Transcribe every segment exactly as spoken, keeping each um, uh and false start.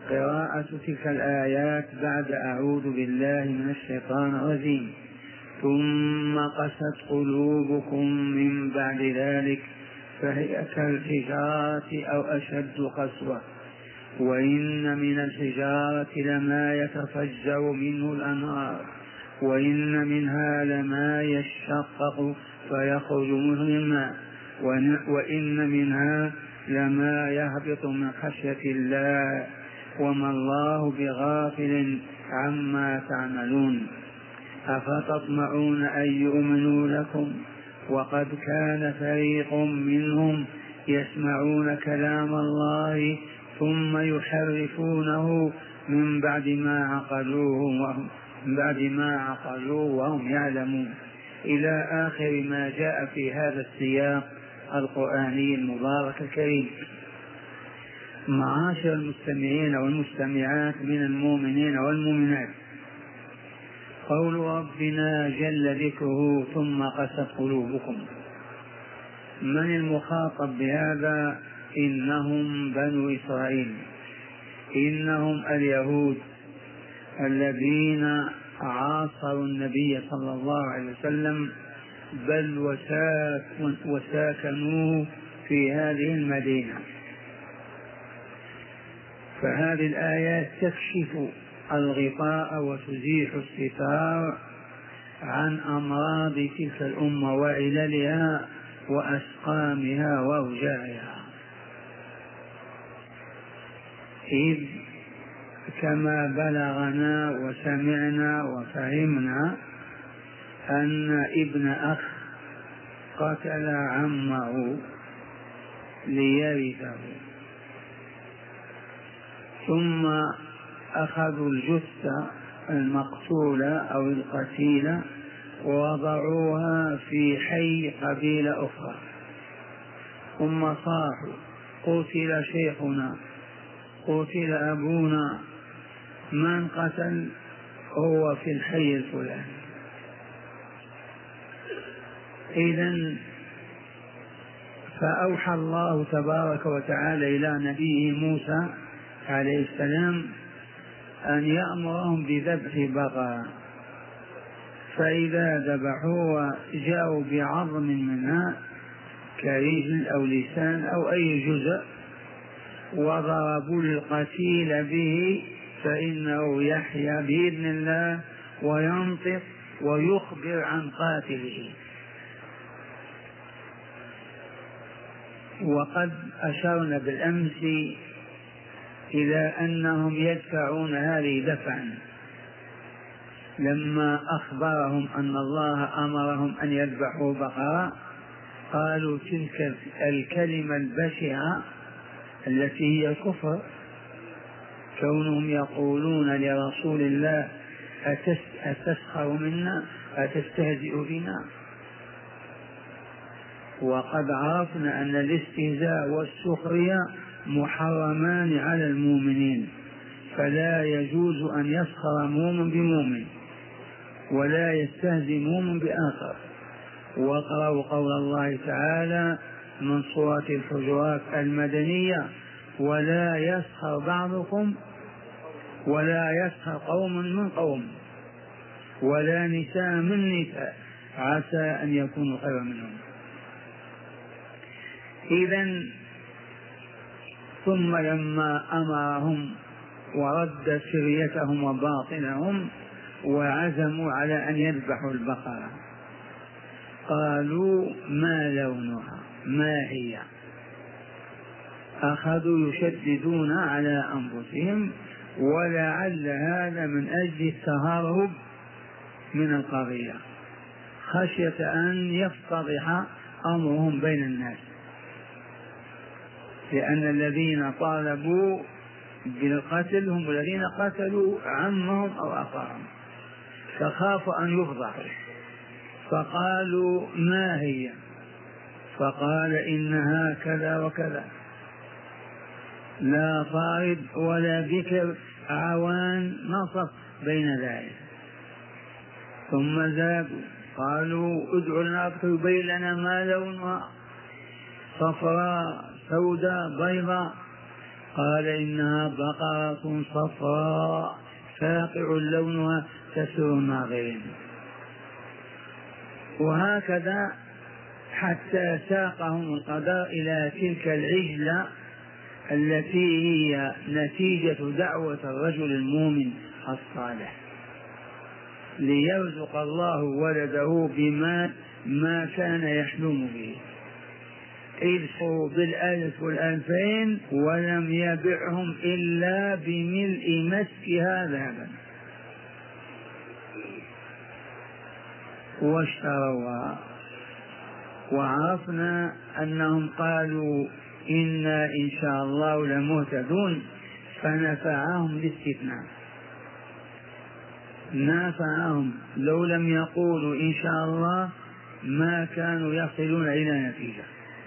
قراءة تلك الآيات بعد أعوذ بالله من الشيطان الرجيم. ثم قست قلوبكم من بعد ذلك فهي كالحجارة أو أشد قسوة، وإن من الحجارة لما يتفجر منه الأنهار، وإن منها لما يشقق فيخرج منه الماء، وإن منها لما يهبط من خشية الله وما الله بغافل عما تعملون. أفتطمعون أن يؤمنوا لكم وقد كان فريق منهم يسمعون كلام الله ثم يحرفونه من بعد ما عقلوه وهم من بعد ما عقلوه وهم يعلمون، إلى آخر ما جاء في هذا السياق القرآني المبارك الكريم. معاشر المستمعين والمستمعات من المؤمنين والمؤمنات، قول ربنا جل ذكره ثم قست قلوبكم، من المخاطب بهذا؟ إنهم بنو إسرائيل، إنهم اليهود الذين عاصروا النبي صلى الله عليه وسلم، بل وساكنوه في هذه المدينة. فهذه الآيات تكشف الغطاء وتزيح الستار عن أمراض تلك الأمة وعللها وأسقامها وأوجاعها، إذ كما بلغنا وسمعنا وفهمنا أن ابن أخ قتل عمه ليرثه، ثم أخذوا الجثة المقتولة أو القتيلة ووضعوها في حي قبيلة أخرى، ثم صاحوا قتل شيخنا، قتل أبونا، من قتل؟ هو في الحي الفلاني. إذن فأوحى الله تبارك وتعالى إلى نبيه موسى عليه السلام أن يأمرهم بذبح بقرة، فإذا ذبحوا وجاءوا بعظم منها كرجل أو لسان أو أي جزء وضربوا القتيل به فإنه يحيا بإذن الله وينطق ويخبر عن قاتله. وقد أشرنا بالأمس إلى أنهم يدفعون هذه دفعا، لما أخبرهم أن الله أمرهم أن يذبحوا بقرة قالوا تلك الكلمة البشعة التي هي كفر، كونهم يقولون لرسول الله أتسخر منا أتستهزئ بنا. وقد عرفنا أن الاستهزاء والسخرية محرمان على المؤمنين، فلا يجوز أن يسخر مؤمن بمؤمن ولا يستهزئ مؤمن بآخر. واقرأوا قول الله تعالى من سورة الحجرات المدنية: ولا يسخر بعضكم ولا يسخر قوم من قوم ولا نساء من نساء عسى أن يكونوا خيرا منهم. إذن ثم لما أمرهم ورد سريتهم وباطنهم وعزموا على أن يذبحوا البقرة قالوا ما لونها ما هي، أخذوا يشددون على أنفسهم، ولعل هذا من أجل التهرب من القضية خشية أن يفتضح أمرهم بين الناس، لأن الذين طالبوا بالقتل هم الذين قتلوا عمهم أو أخاهم، فخافوا أن يفضحوا فقالوا ما هي، فقال إنها كذا وكذا، لا فارد ولا ذكر عوان نصف بين ذلك. ثم زادوا قالوا ادعوا لنا يبين لنا ما لونها، صفراء سوداء بيضاء، قال إنها بقرة صفراء فاقع لونها تسر الناظرين. وهكذا حتى ساقهم القدر إلى تلك العجلة التي هي نتيجة دعوة الرجل المؤمن الصالح، ليرزق الله ولده بما ما كان يحلم به، إذ بالألف والألفين ولم يبعهم إلا بملء مسكها ذهبا واشتروها. وعرفنا أنهم قالوا إنا إن شاء الله لمهتدون، فنفعهم الاستثناء، نفعهم. لو لم يقولوا إن شاء الله ما كانوا يصلون إلى نتيجة.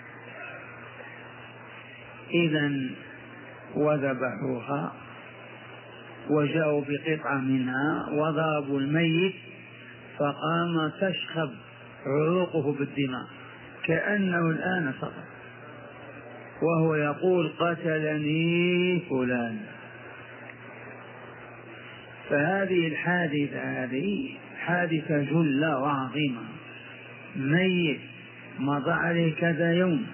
إذن وذبحوها وجاءوا بقطعة منها وضربوا الميت فقام تشخب عروقه بالدماء كأنه الآن سقط وهو يقول قتلني فلان. فهذه الحادثة هذه حادثة جلة وعظيمة، ميت مضى عليه كذا يوم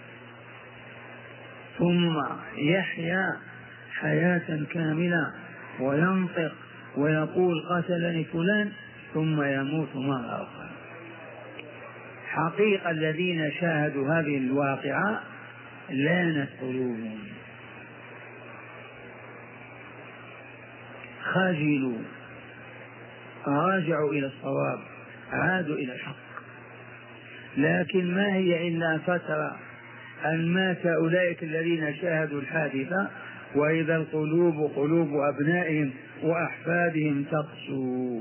ثم يحيا حياة كاملة وينطق ويقول قتلني فلان ثم يموت مرة أخرى. حقيقة الذين شاهدوا هذه الواقعة لانت قلوبهم، خجلوا، راجعوا إلى الصواب، عادوا إلى الحق. لكن ما هي إلا فترة أن مات أولئك الذين شاهدوا الحادثة، وإذا القلوب قلوب أبنائهم وأحفادهم تقسو،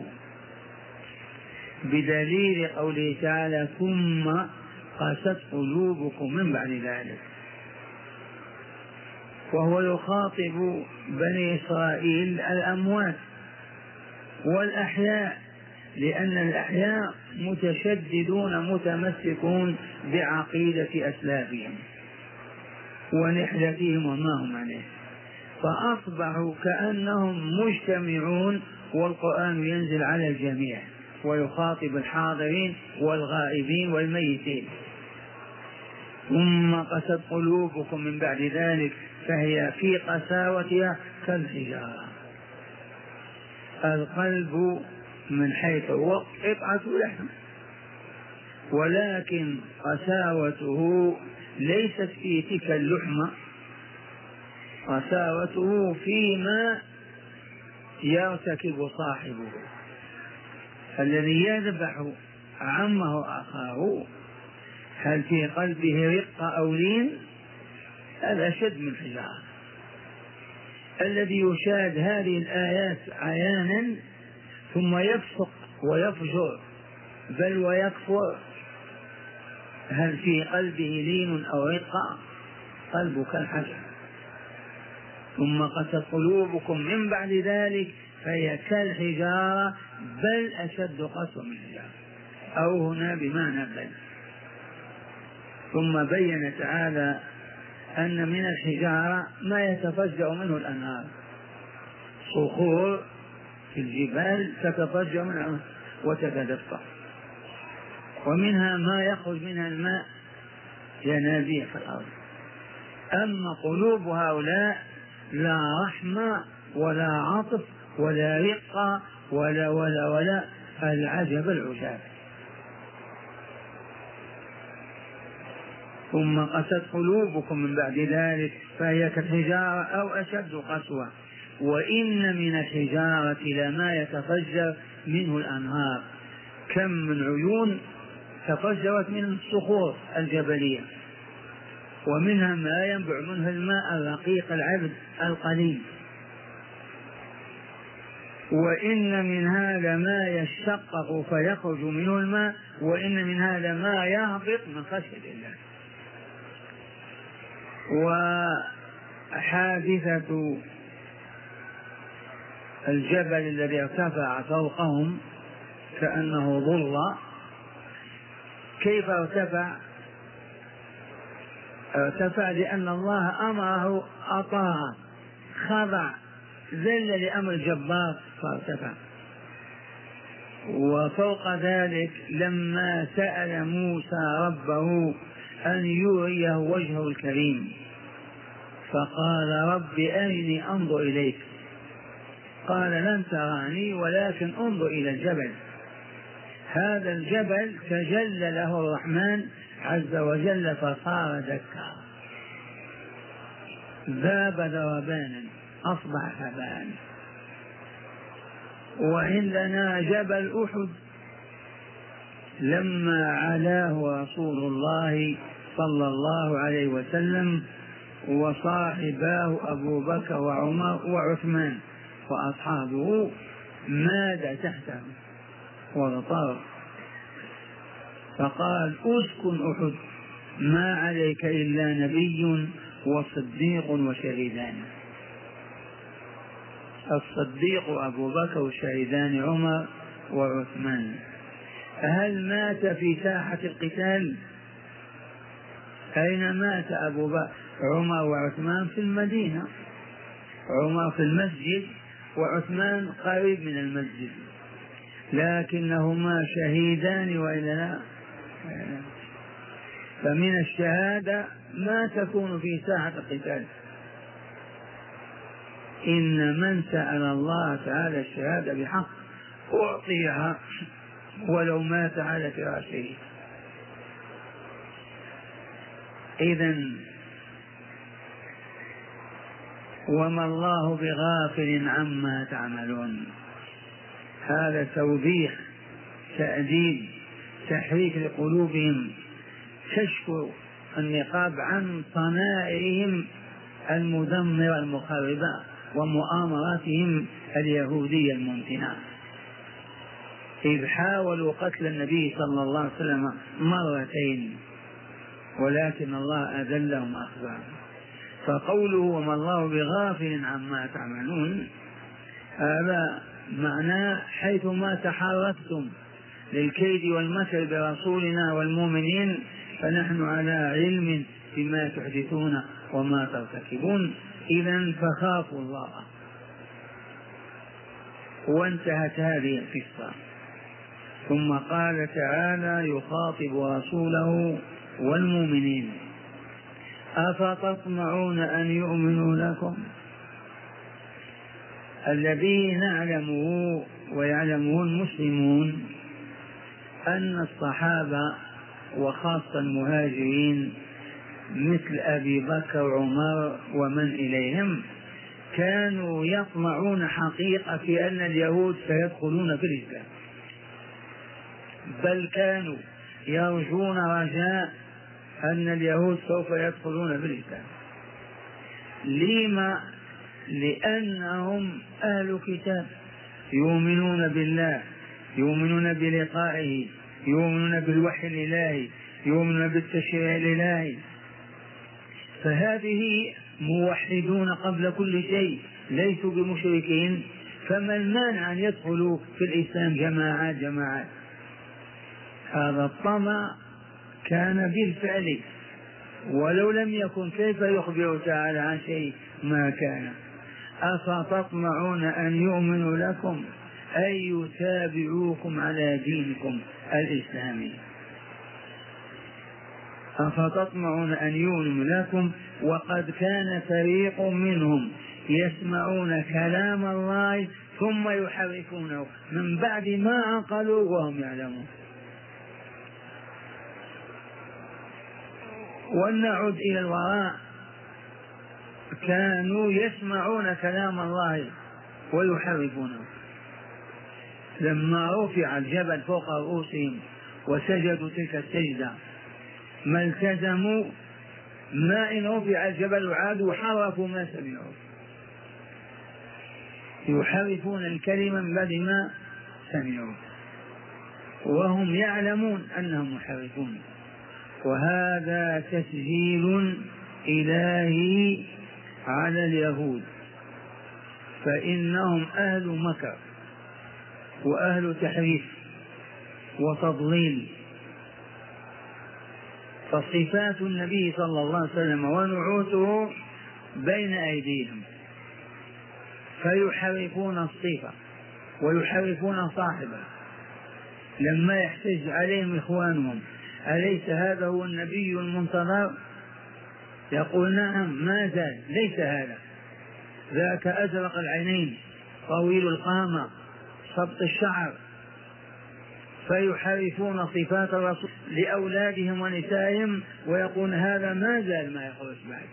بدليل قوله تعالى ثم قست قلوبكم من بعد ذلك. وهو يخاطب بني إسرائيل الأموات والأحياء، لأن الأحياء متشددون متمسكون بعقيدة أسلافهم ونحلتهم وما هم عليه، فأصبحوا كأنهم مجتمعون والقرآن ينزل على الجميع ويخاطب الحاضرين والغائبين والميتين. ثم قست قلوبكم من بعد ذلك فهي في قساوتها كالحجارة. القلب من حيث هو قطعة لحم، ولكن قساوته ليست في تلك اللحمة، قساوته فيما يرتكب صاحبه. الذي يذبح عمه أخاه هل في قلبه رقة أو لين؟ هذا أشد من حجارة. الذي يشاهد هذه الآيات عيانا ثم يفسق ويفجر بل ويكفر، هل في قلبه لين أو رقة؟ قلبه كالحجر. ثم قست قلوبكم من بعد ذلك فهي كالحجارة بل أشد قسوة من الحجارة، أو هنا بمعنى بل. ثم بين تعالى أن من الحجارة ما يتفجر منه الأنهار، صخور في الجبال تتفجر منها وتتدفق، ومنها ما يخرج منها الماء ينابيع في الأرض. أما قلوب هؤلاء لا رحمة ولا عطف ولا رقة ولا ولا ولا العجب العجاب. ثم قست قلوبكم من بعد ذلك فهي كالحجارة أو أشد قسوة وإن من الحجارة لما يتفجر منه الأنهار. كم من عيون تفجرت من الصخور الجبلية، ومنها ما ينبع منه الماء الرقيق العذب القليل. وإن من هذا ما يشقق فيخرج منه الماء، وإن من هذا ما يهبط من خشية الله. وحادثة الجبل الذي ارتفع فوقهم كأنه ظل، كيف ارتفع؟ ارتفع لأن الله أمره أطاع، خضع، ذل لأمر الجبار فارتفع. وفوق ذلك لما سأل موسى ربه أن يريه وجهه الكريم فقال رب أرني أنظر إليك، قال لن تراني ولكن انظر إلى الجبل. هذا الجبل تجلى له الرحمن عز وجل فصار دكا، ذاب ذربانا أصبح هباء. وعندنا جبل أحد لما علاه رسول الله صلى الله عليه وسلم وصاحباه أبو بكر وعمر وعثمان وأصحابه ماد تحته واغترق، فقال اسكن أحد ما عليك إلا نبي وصديق وشهيدان. الصديق أبو بكر والشهيدان عمر وعثمان. هل مات في ساحة القتال؟ أين مات أبو بكر عمر وعثمان؟ في المدينة، عمر في المسجد وعثمان قريب من المسجد، لكنهما شهيدان وإلا لا؟ فمن الشهادة ما تكون في ساحة القتال. إن من سأل الله تعالى الشهادة بحق أعطيها ولو مات على فراشه. إذن وما الله بغافل عما تعملون، هذا توبيخ، تأديب، تحريك لقلوبهم، كشف النقاب عن صنائعهم المدمرة المخربة ومؤامراتهم اليهودية الممتنة، إذ حاولوا قتل النبي صلى الله عليه وسلم مرتين ولكن الله أذلهم أخذهم. فقوله وما الله بغافل عما تعملون هذا معناه حيثما تحركتم للكيد والمكر برسولنا والمؤمنين فنحن على علم بما تحدثون وما ترتكبون، إذن فخافوا الله. وانتهت هذه القصة. ثم قال تعالى يخاطب رسوله والمؤمنين أفتطمعون أن يؤمنوا لكم؟ الذي نعلمه ويعلمه المسلمون أن الصحابة وخاصة المهاجرين مثل أبي بكر وعمر ومن إليهم كانوا يطمعون حقيقة في أن اليهود سيدخلون في الإسلام، بل كانوا يرجون رجاء أن اليهود سوف يدخلون في الإسلام. لما؟ لأنهم أهل كتاب يؤمنون بالله، يؤمنون بلقائه، يؤمنون بالوحي الإلهي، يؤمنون بالتشريع الإلهي، فهذه موحدون قبل كل شيء، ليسوا بمشركين، فما المانع أن يدخلوا في الإسلام جماعات جماعات؟ هذا الطمع كان بالفعل، ولو لم يكن كيف يخبر تعالى عن شيء ما كان. أفتطمعون أن يؤمنوا لكم أي يتابعوكم على دينكم الإسلامي. أفتطمعون أن يؤمنوا لكم وقد كان فريق منهم يسمعون كلام الله ثم يحرفونه من بعد ما عقلوا وهم يعلمون. ونعود إلى الوراء، كانوا يسمعون كلام الله ويحرفونه. لما رفع الجبل فوق رؤوسهم وسجدوا تلك السجدة ما التزموا، ما إن رفع الجبل عادوا حرفوا ما سمعوا، يحرفون الكلمة من بعد ما سمعوا وهم يعلمون أنهم محرفون. وهذا تسجيل إلهي على اليهود، فإنهم أهل مكر وأهل تحريف وتضليل. فصفات النبي صلى الله عليه وسلم ونعوته بين أيديهم، فيحرفون الصفة ويحرفون صاحبه. لما يحتج عليهم إخوانهم أليس هذا هو النبي المنتظر؟ يقول نعم ما زال ليس هذا، ذاك أزرق العينين طويل القامة سبط الشعر. فيحرفون صفات الرسول لأولادهم ونسائهم ويقول هذا ما زال ما يخرج بعد،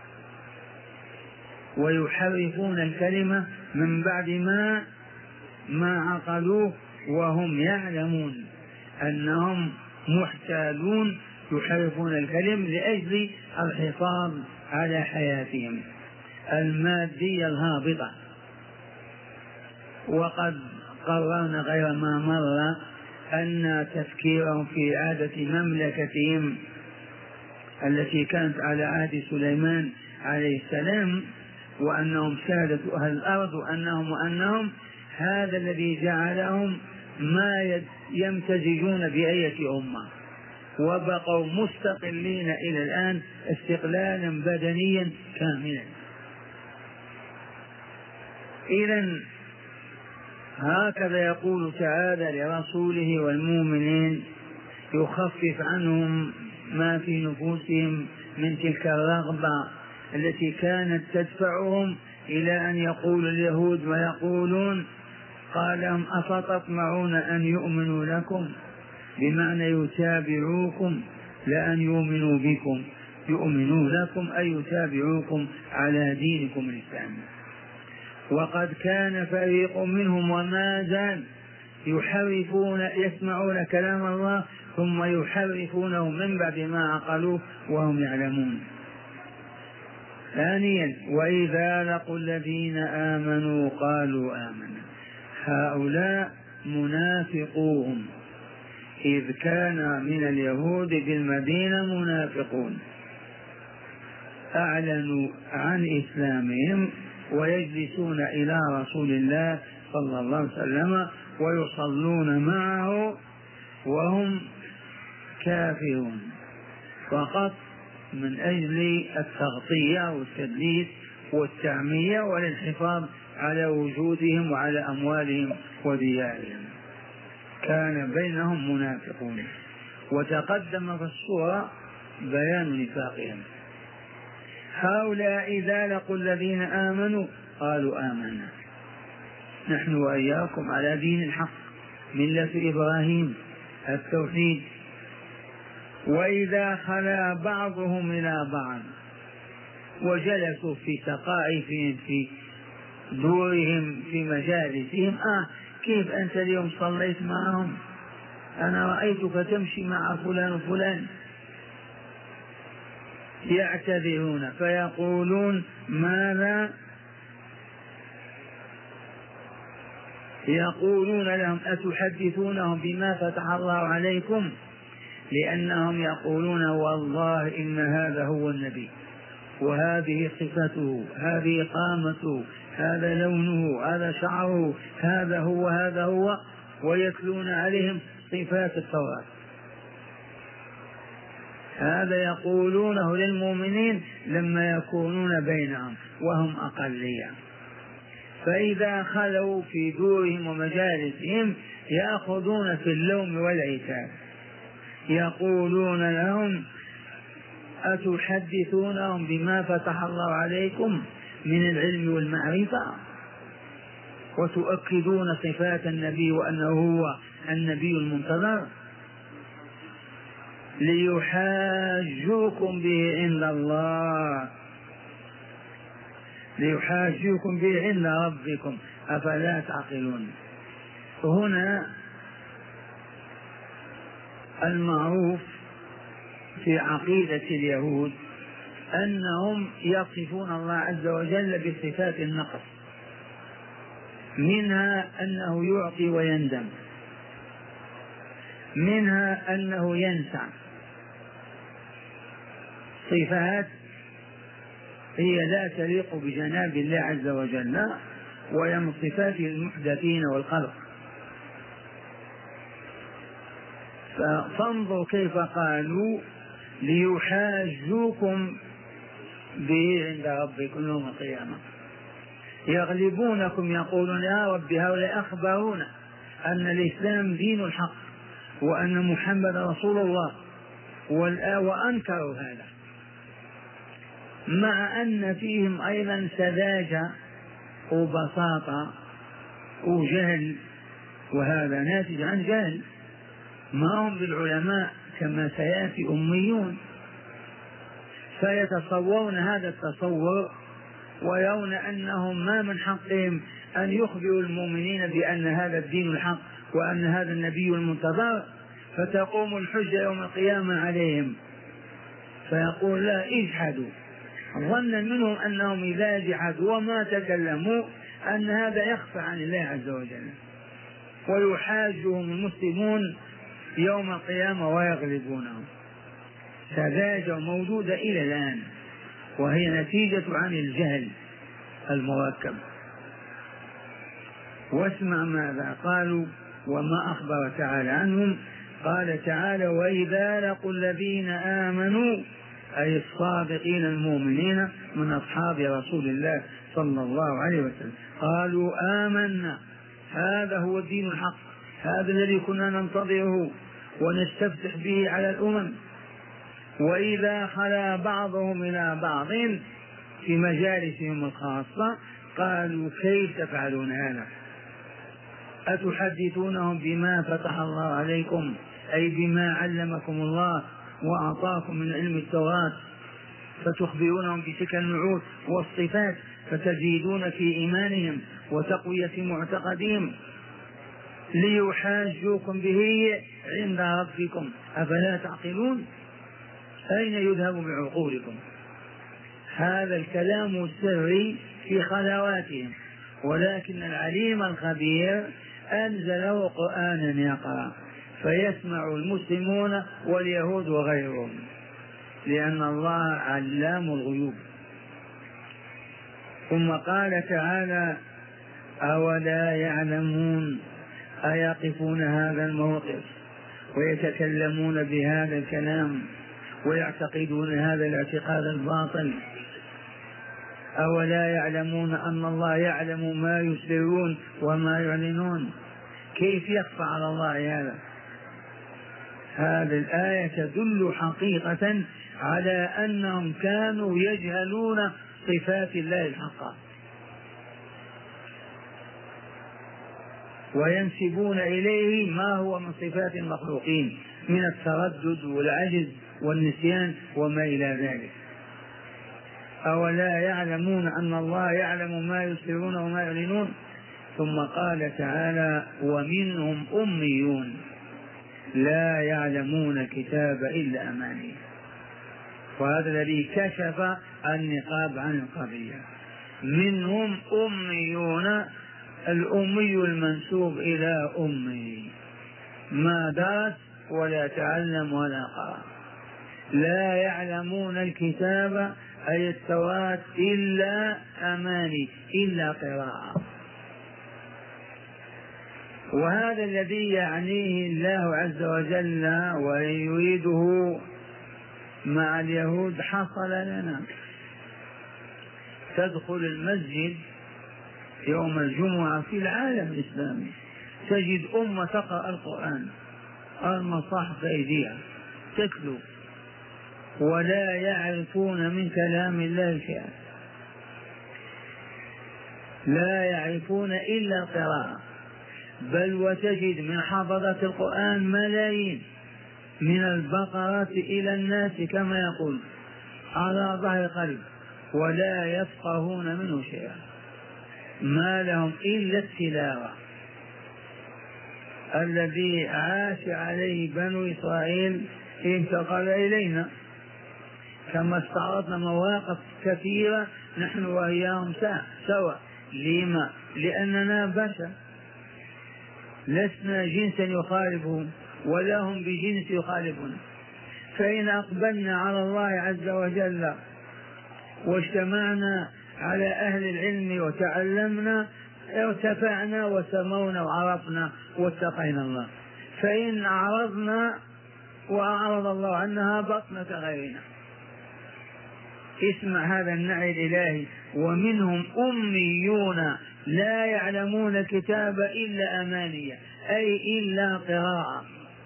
ويحرفون الكلمة من بعد ما ما عقلوه وهم يعلمون أنهم محتالون. يحرفون الكلم لأجل الحفاظ على حياتهم المادية الهابطة. وقد قررنا غير ما مر أن تفكيرهم في إعادة مملكتهم التي كانت على عهد سليمان عليه السلام، وأنهم سادة أهل الأرض، وأنهم وأنهم هذا الذي جعلهم ما يمتزجون بأية أمة، وبقوا مستقلين إلى الآن استقلالا بدنيا كاملا. إذن هكذا يقول تعالى لرسوله والمؤمنين يخفف عنهم ما في نفوسهم من تلك الرغبة التي كانت تدفعهم إلى أن يقول اليهود ويقولون قال لهم أفتطمعون أن يؤمنوا لكم، بمعنى يتابعوكم لأن يؤمنوا بكم، يؤمنوا لكم أي يتابعوكم على دينكم الإسلامي. وقد كان فريق منهم وما زال يحرفون يسمعون كلام الله ثم يحرفونه من بعد ما عقلوه وهم يعلمون. ثانيا وإذا لقوا الذين آمنوا قالوا آمنا، هؤلاء منافقون، إذ كان من اليهود بالمدينة منافقون أعلنوا عن إسلامهم ويجلسون إلى رسول الله صلى الله عليه وسلم ويصلون معه وهم كافرون فقط من أجل التغطية والتدليس والتعمية والانحفاظ على وجودهم وعلى أموالهم وديارهم. كان بينهم منافقون، وتقدم في الصورة بيان نفاقهم. هؤلاء إذا لقوا الذين آمنوا قالوا آمنا، نحن وإياكم على دين الحق ملة إبراهيم التوحيد. وإذا خلا بعضهم إلى بعض وجلسوا في سقائفهم في دورهم في مجالسهم آه كيف أنت اليوم صليت معهم؟ أنا رأيتك تمشي مع فلان وفلان. يعتذرون فيقولون ماذا؟ يقولون لهم أتحدثونهم بما فتح الله عليكم؟ لأنهم يقولون والله إن هذا هو النبي، وهذه صفته، هذه قامته، هذا لونه، هذا شعره، هذا هو هذا هو، ويتلون عليهم صفات التوراة. هذا يقولونه للمؤمنين لما يكونون بينهم وهم أقلية. فإذا خلوا في دورهم ومجالسهم يأخذون في اللوم والعتاب، يقولون لهم أتحدثونهم بما فتح الله عليكم من العلم والمعرفة وتؤكدون صفات النبي وأنه هو النبي المنتظر ليحاجوكم به عند الله، ليحاجوكم به عند ربكم أفلا تعقلون. هنا المعروف في عقيدة اليهود أنهم يصفون الله عز وجل بصفات النقص، منها أنه يعطي ويندم، منها أنه ينسى، صفات هي لا تليق بجناب الله عز وجل وهي من صفات المحدثين والخلق. فانظر كيف قالوا ليحاجوكم به عند ربكم يوم القيامة. يغلبونكم يقولون يا رب هؤلاء أخبرونا أن الإسلام دين الحق وأن محمد رسول الله وأنكروا هذا، مع أن فيهم أيضا سذاجة وبساطة وجهل، وهذا ناتج عن جهل. ما هم بالعلماء كما سيأتي أميون، فيتصورون هذا التصور ويرون أنهم ما من حقهم أن يخبروا المؤمنين بأن هذا الدين الحق وأن هذا النبي المنتظر، فتقوم الحجة يوم القيامة عليهم فيقول لا اجحدوا، ظنا منهم أنهم إذا جحدوا وما تكلموا أن هذا يخفى عن الله عز وجل، ويحاجهم المسلمون يوم القيامة ويغلبونهم. سذاجة موجودة إلى الآن، وهي نتيجة عن الجهل المركب. واسمع ماذا قالوا وما أخبر تعالى عنهم. قال تعالى وإذا لقوا الذين آمنوا أي الصادقين المؤمنين من أصحاب رسول الله صلى الله عليه وسلم قالوا آمنا، هذا هو الدين الحق، هذا الذي كنا ننتظره ونستفتح به على الأمم. وإذا خلا بعضهم إلى بعض في مجالسهم الخاصة قالوا كيف تفعلون هذا؟ أتحدثونهم بما فتح الله عليكم أي بما علمكم الله وأعطاكم من علم التوراة، فتخبرونهم بتلك النعوت والصفات فتزيدون في إيمانهم وتقوية معتقدهم ليحاجوكم به عند ربكم أفلا تعقلون؟ أين يذهب بعقولكم؟ هذا الكلام السري في خلواتهم، ولكن العليم الخبير أنزله قرآنا يقرأ فيسمع المسلمون واليهود وغيرهم، لأن الله علام الغيوب. ثم قال تعالى أولا يعلمون، أيقفون هذا الموقف ويتكلمون بهذا الكلام ويعتقدون هذا الاعتقاد الباطل؟ أولا يعلمون أن الله يعلم ما يسرون وما يعلنون؟ كيف يخفى على الله هذا؟ هذه الآية تدل حقيقة على أنهم كانوا يجهلون صفات الله الحقة وينسبون إليه ما هو من صفات المخلوقين من التردد والعجز والنسيان وما إلى ذلك. أولا يعلمون أن الله يعلم ما يسرون وما يعلنون؟ ثم قال تعالى ومنهم أميون لا يعلمون الكتاب إلا أماني، وهذا الذي كشف النقاب عن القضية. منهم أميون، الأمي المنسوب إلى أمي ما درس ولا تعلم ولا قرأ، لا يعلمون الكتاب أي التوراة إلا أماني إلا قراءة. وهذا الذي يعنيه الله عز وجل ويريده مع اليهود حصل لنا. تدخل المسجد يوم الجمعة في العالم الإسلامي تجد أمة تقرأ القرآن، المصاحف بأيديها تتلو ولا يعرفون من كلام الله شيئا، لا يعرفون إلا القراءة. بل وتجد من حفظة القرآن ملايين من البقرة إلى الناس كما يقول على ظهر قلب ولا يفقهون منه شيئا، ما لهم إلا التلاوة. الذي عاش عليه بنو إسرائيل انتقل إلينا، كما استعرضنا مواقف كثيرة نحن وإياهم سوا. لما؟ لأننا بشر لسنا جنسا يخالفهم ولا هم بجنس يخالفون. فإن أقبلنا على الله عز وجل واجتمعنا على أهل العلم وتعلمنا ارتفعنا وسمونا وعرفنا واتقينا الله. فإن أعرضنا وأعرض الله عنها بطنة غيرنا. اسمع هذا النعي الإلهي. ومنهم أميون لا يعلمون الكتاب إلا أمانية، أي إلا قراءة.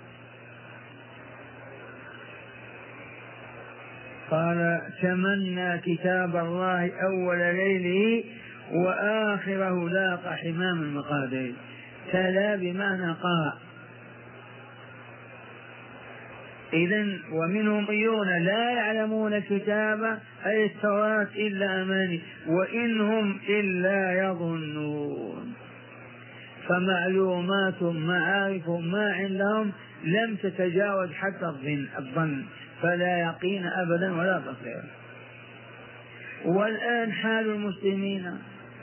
قال تمنى كتاب الله أول ليله وآخره لاق حمام المقادير. تلا بمعنى قرأ. إذن ومنهم أميون لا يعلمون الكتاب أي التوراة إلا أماني وإنهم إلا يظنون. فمعلومات معارف ما عندهم لم تتجاوز حتى الظن، فلا يقين أبدا ولا بصير. والآن حال المسلمين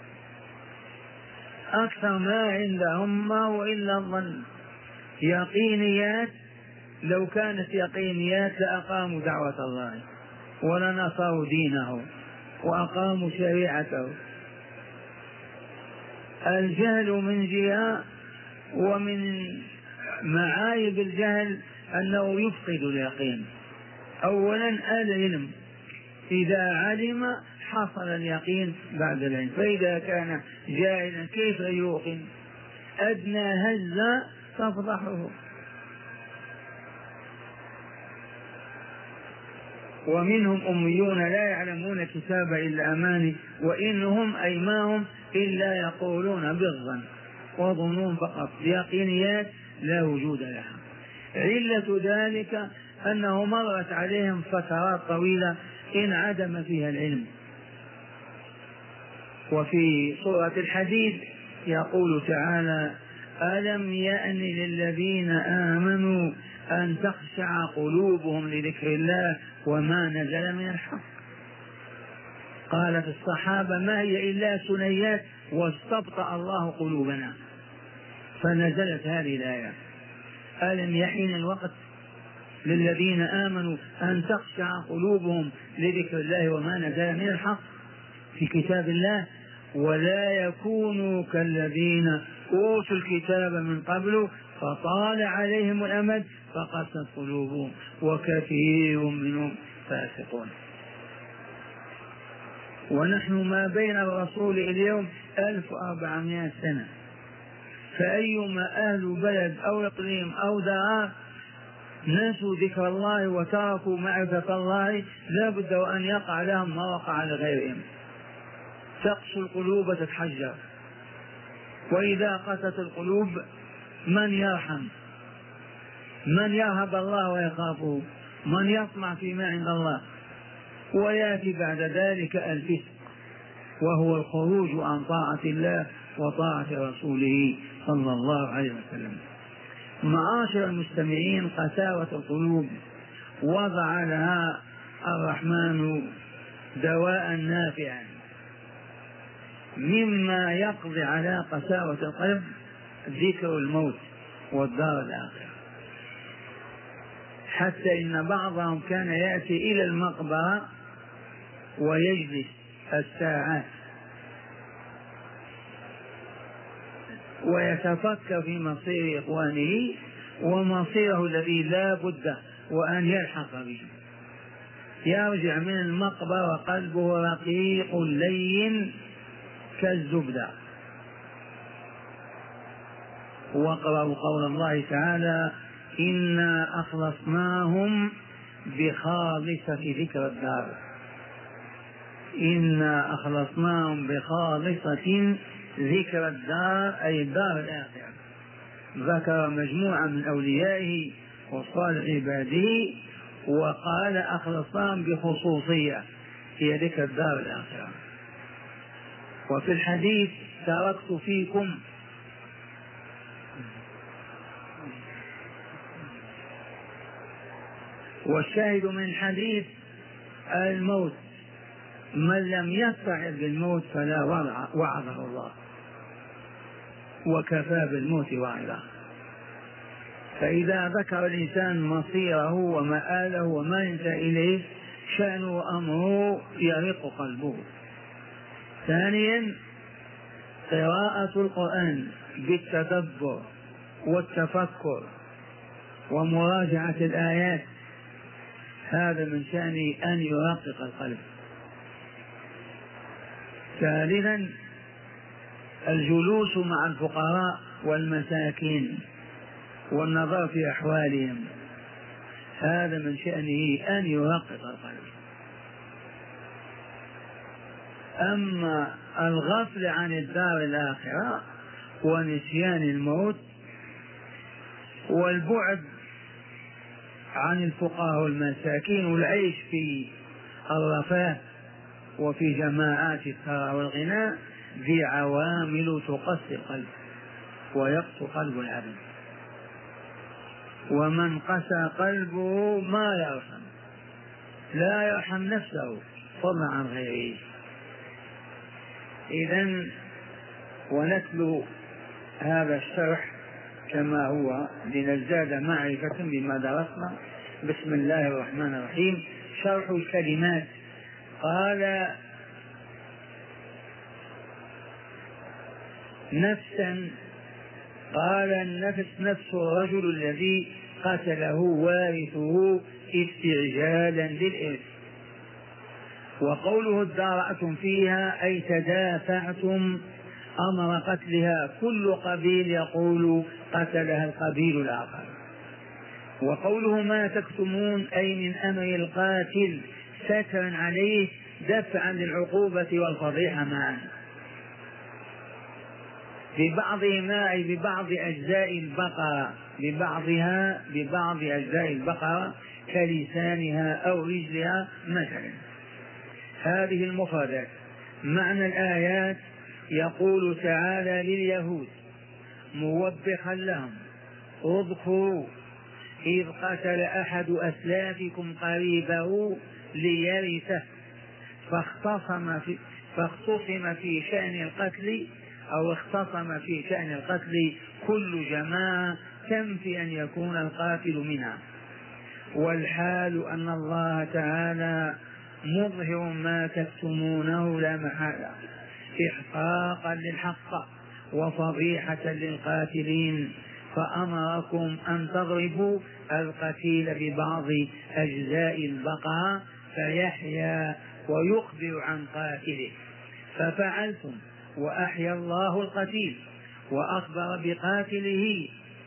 أكثر ما عندهم ما هو إلا الظن. يقينيات، لو كانت يقينيات لأقاموا دعوة الله ولنصروا دينه وأقاموا شريعته. الجهل من جهة، ومن معايب الجهل أنه يفقد اليقين. أولا العلم، إذا علم حصل اليقين بعد العلم، فإذا كان جاهلا كيف يوقن؟ أدنى هزة تفضحه. ومنهم أميون لا يعلمون الكتاب إلا أماني وإنهم أي ما هم إلا يقولون بالظن وظنون فقط، يقينيات لا وجود لها. علة ذلك أنه مرت عليهم فترات طويلة انعدم فيها العلم. وفي سورة الحديد يقول تعالى ألم يأن للذين آمنوا أن تخشع قلوبهم لذكر الله وما نزل من الحق. قالت الصحابة ما هي إلا ثنيات واستبطأ الله قلوبنا، فنزلت هذه الآية ألم يحين الوقت للذين آمنوا أن تخشع قلوبهم لذكر الله وما نزل من الحق في كتاب الله ولا يكونوا كالذين أوتوا الكتاب من قبل فطال عليهم الأمد فقست قلوبهم وكثير منهم فاسقون. ونحن ما بين الرسول اليوم ألف وأربعمائة سنة، فأيما أهل بلد أو إقليم أو دار نسوا ذكر الله وتركوا معرفة الله لا بد وأن يقع لهم ما وقع لغيرهم. تقسو القلوب تتحجر، وإذا قست القلوب من يرحم؟ من يرهب الله ويخافه؟ من يطمع فيما عند الله؟ ويأتي بعد ذلك الفسق وهو الخروج عن طاعة الله وطاعة رسوله صلى الله عليه وسلم. معاشر المستمعين، قساوة القلوب وضع لها الرحمن دواء نافعا. مما يقضي على قساوة القلب ذكر الموت والدار الآخرة، حتى إن بعضهم كان يأتي إلى المقبرة ويجلس الساعات ويتفكر في مصير إخوانه ومصيره الذي لا بد وأن يلحق به. يرجع من المقبرة وقلبه رقيق لين كالزبدة. واقرأوا قول الله تعالى إنا أخلصناهم بخالصة ذكر الدار. إنا أخلصناهم بخالصة ذكر الدار أي الدار الآخرة. ذكر مجموعة من أوليائه وصالح عباده وقال أخلصناهم بخصوصية هي ذكر الدار الآخرة. وفي الحديث تركت فيكم والشاهد من الحديث الموت، من لم يستعد بالموت فلا وعظه الله وكفى بالموت وعظا. فإذا ذكر الإنسان مصيره ومآله وما ينتهي إليه شأنه وأمره يرق قلبه. ثانيا قراءة القرآن بالتدبر والتفكر ومراجعة الآيات، هذا من شأنه أن يرقق القلب. ثالثا الجلوس مع الفقراء والمساكين والنظر في أحوالهم، هذا من شأنه أن يرقق القلب. أما الغفل عن الدار الآخرة ونسيان الموت والبعد عن الفقراء والمساكين والعيش في الرفاه وفي جماعات الثراء والغناء، ذي عوامل تقسي القلب ويقسو قلب العبد. ومن قسى قلبه ما يرحم، لا يرحم نفسه فضلا عن غيره. إذن ونتلو هذا الشرح كما هو لنزداد معرفة بما درسنا. بسم الله الرحمن الرحيم. شرح الكلمات. قال نفسا، قال النفس نفس الرجل الذي قتله وارثه استعجالا للإرث. وقوله ادارأتم فيها أي تدافعتم أمر قتلها، كل قبيل يقول قتلها القبيل الآخر. وقوله ما تكتمون أي من أمر القاتل سترا عليه دفعا للعقوبة والفضيحة معا، ببعضهما أي ببعض أجزاء البقرة، ببعضها ببعض أجزاء البقرة كلسانها أو رجلها مثلا. هذه المفردات. معنى الآيات يقول تعالى لليهود موبخا لهم اذكروا إذ قتل أحد أسلافكم قريبه ليرثه فاختصم في, فاختصم في شأن القتل أو اختصم في شأن القتل كل جماعة تنفي أن يكون القاتل منها. والحال أن الله تعالى مظهر ما تكتمونه لا محالة إحقاقا للحق وفضيحة للقاتلين، فأمركم أن تضربوا القتيل ببعض أجزاء البقرة فيحيا ويخبر عن قاتله، ففعلتم وأحيا الله القتيل وأخبر بقاتله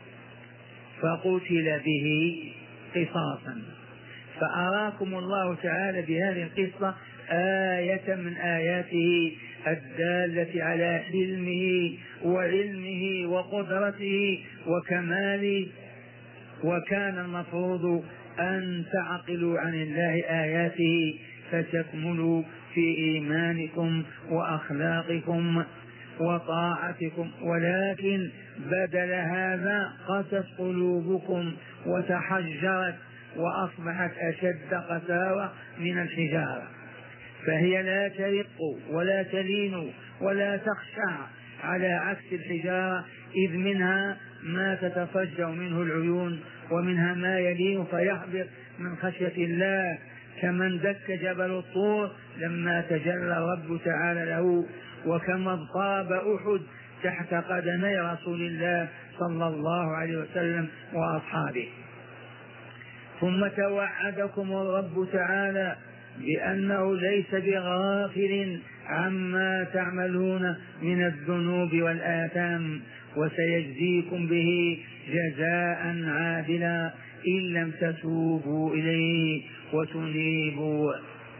فقتل به قصاصا. فأراكم الله تعالى بهذه القصة آية من آياته الدالة على حلمه وعلمه وقدرته وكماله. وكان المفروض أن تعقلوا عن الله آياته فتكملوا في إيمانكم وأخلاقكم وطاعتكم، ولكن بدل هذا قست قلوبكم وتحجرت وأصبحت أشد قساوة من الحجارة، فهي لا ترق ولا تلين ولا تخشع على عكس الحجارة، إذ منها ما تتفجر منه العيون ومنها ما يلين فيحبط من خشية الله، كمن دك جبل الطور لما تجلى رب تعالى له، وكما اضطرب أحد تحت قدمي رسول الله صلى الله عليه وسلم وأصحابه. ثم توعدكم الرب تعالى بأنه ليس بغافل عما تعملون من الذنوب والآثام، وسيجزيكم به جزاء عادلا إن لم تتوبوا إليه وتنيبوا.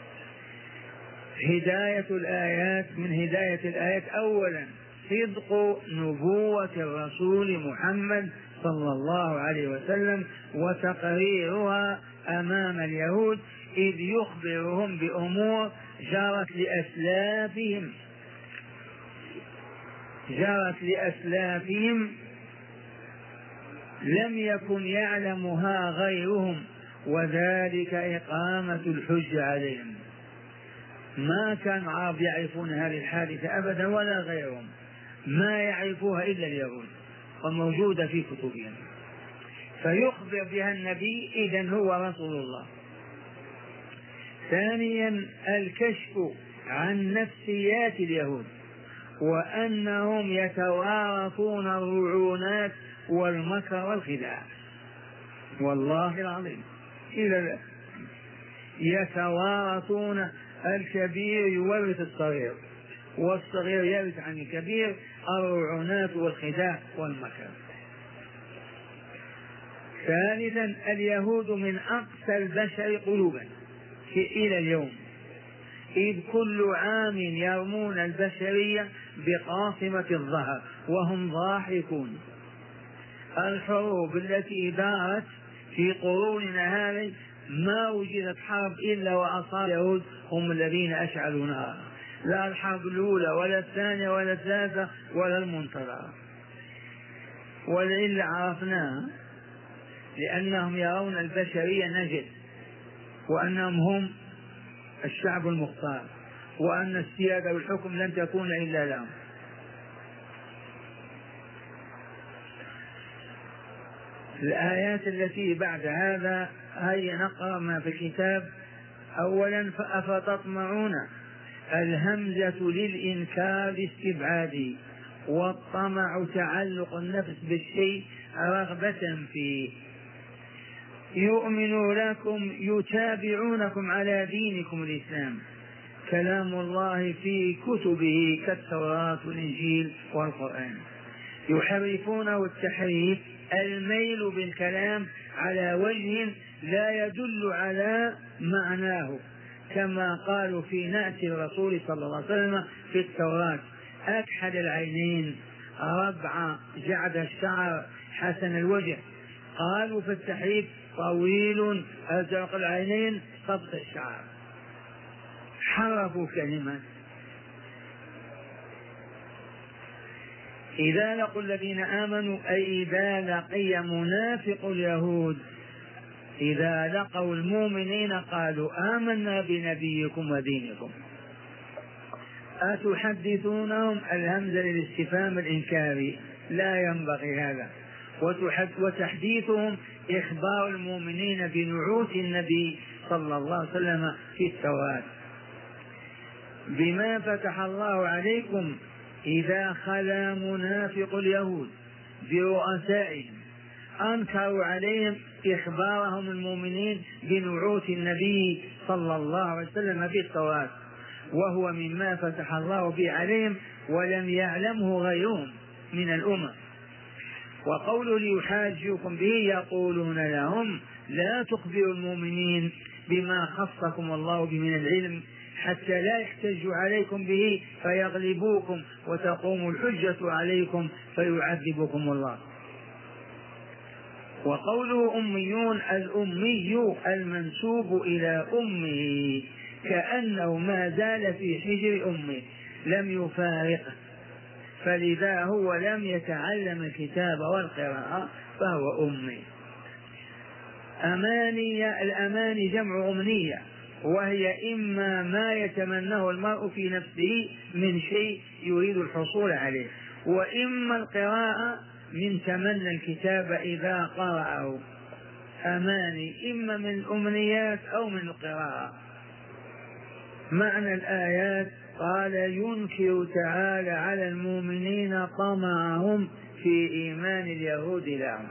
هداية الآيات. من هداية الآيات أولا صدق نبوة الرسول محمد صلى الله عليه وسلم وتقريرها أمام اليهود، إذ يخبرهم بأمور جرت لأسلافهم جرت لأسلافهم لم يكن يعلمها غيرهم، وذلك إقامة الحج عليهم. ما كان عرب يعرفون هذه الحادثة أبدا ولا غيرهم، ما يعرفوها إلا اليهود وموجودة في كتبهم، فيخبر بها النبي إذن هو رسول الله. ثانيا الكشف عن نفسيات اليهود وأنهم يتوارثون الرعونات والمكر والخداع، والله العظيم إلى يتوارثون، الكبير يورث الصغير والصغير يرث عن الكبير، الرعونات والخداع والمكر. ثالثا اليهود من أقسى البشر قلوبا إلى اليوم، إذ كل عام يرمون البشرية بقاصمة الظهر وهم ضاحكون. الحروب التي دارت في قروننا هذه ما وجدت حرب إلا وأصاب اليهود هم الذين أشعلوا نارا، لا الحرب الأولى ولا الثانية ولا الثالثة ولا المنتظرة، ولئلا عرفناها لأنهم يرون البشرية نجد، وأنهم هم الشعب المختار، وأن السيادة والحكم لن تكون إلا لهم. الآيات التي بعد هذا هيا نقرأ ما في الكتاب. أولا فأفتطمعون، الهمزة للإنكار استبعادي، والطمع تعلق النفس بالشيء رغبة فيه. يؤمن لكم يتابعونكم على دينكم الإسلام، كلام الله في كتبه كالتوراة والإنجيل والقرآن. يحرفونه التحريف الميل بالكلام على وجه لا يدل على معناه، كما قالوا في نأت الرسول صلى الله عليه وسلم في التوراة: أكحل العينين، ربع جعد الشعر، حسن الوجه. قالوا في التحريف: طويل أزرق العينين، صبغ الشعر. حرفوا كلمة. إذا لقوا الذين آمنوا، أي إذا لقي منافق اليهود، إذا لقوا المؤمنين قالوا آمنا بنبيكم ودينكم. أتحدثونهم، الهمزة للاستفهام الإنكاري، لا ينبغي هذا. وتحديثهم إخبار المؤمنين بنعوت النبي صلى الله عليه وسلم في التوراة. بما فتح الله عليكم، إذا خلا منافق اليهود برؤسائهم أنكروا عليهم إخبارهم المؤمنين بنعوت النبي صلى الله عليه وسلم في التوراة، وهو مما فتح الله به عليهم ولم يعلمه غيرهم من الأمم. وقوله ليحاجوكم به، يقولون لهم: لا تخبروا المؤمنين بما خصكم الله به من العلم، حتى لا يحتجوا عليكم به فيغلبوكم وتقوم الحجة عليكم فيعذبكم الله. وقوله أميون، الأمي المنسوب إلى أمه، كأنه ما زال في حجر أمه لم يفارقه، فلذا هو لم يتعلم الكتاب والقراءة فهو أمي. أماني، الأماني جمع أمنية، وهي إما ما يتمناه المرء في نفسه من شيء يريد الحصول عليه، وإما القراءة من تمنى الكتاب إذا قرأه. أماني إما من الأمنيات أو من القراءة. معنى الآيات: قال ينكر تعالى على المؤمنين طمعهم في إيمان اليهود لهم.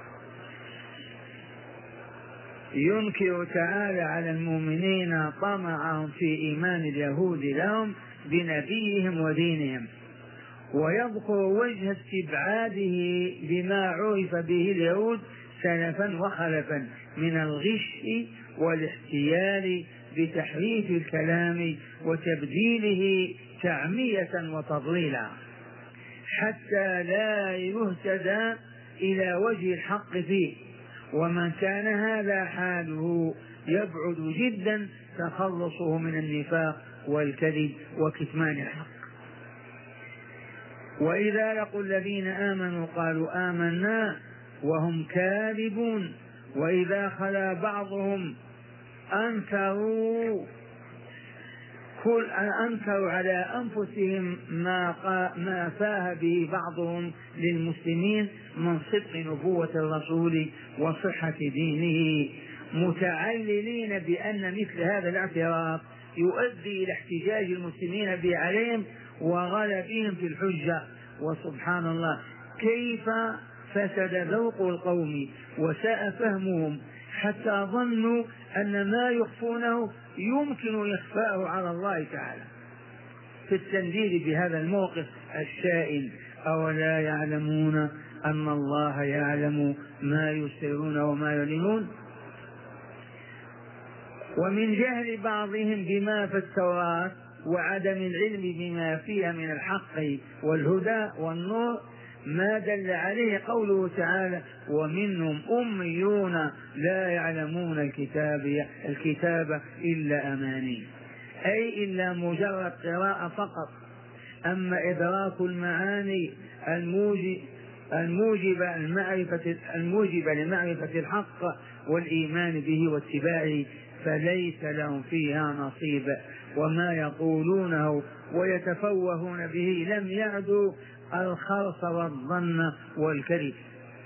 ينكر تعالى على المؤمنين طمعهم في إيمان اليهود لهم بنبيهم ودينهم، ويذكر وجه استبعاده بما عرف به اليهود سلفا وخلفا من الغش والاحتيال بتحريف الكلام وتبديله تعمية وتضليلا، حتى لا يهتدى إلى وجه الحق فيه. ومن كان هذا حاله يبعد جدا تخلصه من النفاق والكذب وكتمان الحق. وإذا لقوا الذين آمنوا قالوا آمنا وهم كاذبون، وإذا خلا بعضهم أنكروا كل أنكروا على أنفسهم ما ما فاه به بعضهم للمسلمين من صدق نبوة الرسول وصحة دينه، متعللين بأن مثل هذا الاعتراف يؤدي إلى احتجاج المسلمين به عليهم وغلبهم في الحجة. وسبحان الله، كيف فسد ذوق القوم وساء فهمهم، حتى ظنوا أن ما يخفونه يمكن إخفاءه على الله تعالى في التنديد بهذا الموقف الشائن. أولا يعلمون أن الله يعلم ما يسرون وما يعلنون؟ ومن جهل بعضهم بما في التوراة وعدم العلم بما فيها من الحق والهدى والنور ما دل عليه قوله تعالى: ومنهم أميون لا يعلمون الكتاب الكتاب إلا أماني، أي إلا مجرد قراءة فقط. أما إدراك المعاني الموجب الموجبة المعرفة الموجبة لمعرفة الحق والإيمان به واتباعه فليس لهم فيها نصيب، وما يقولونه ويتفوهون به لم يعدوا الخرص والظن والكذب.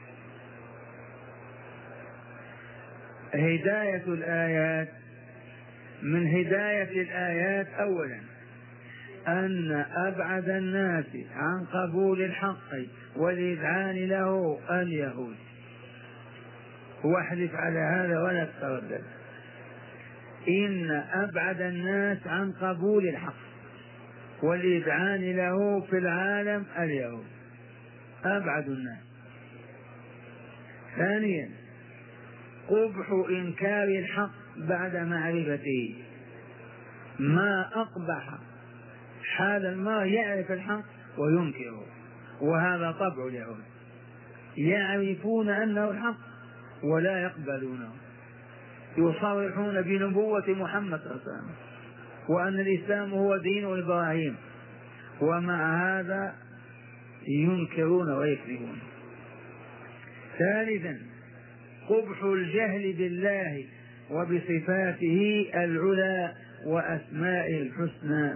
هداية الآيات: من هداية الآيات أولا أن أبعد الناس عن قبول الحق والإذعان له اليهود، واحلف على هذا ولا تتردد، إن أبعد الناس عن قبول الحق والإذعان له في العالم اليهود، أبعد الناس. ثانيا قبح إنكار الحق بعد معرفته، ما أقبح حال المرء يعرف الحق وينكره، وهذا طبع اليهود، يعرفون أنه الحق ولا يقبلونه، يصرحون بنبوة محمد صلى الله عليه وسلم وأن الإسلام هو دين إبراهيم، ومع هذا ينكرون ويكذبون. ثالثا قبح الجهل بالله وبصفاته العلى وأسمائه الحسنى.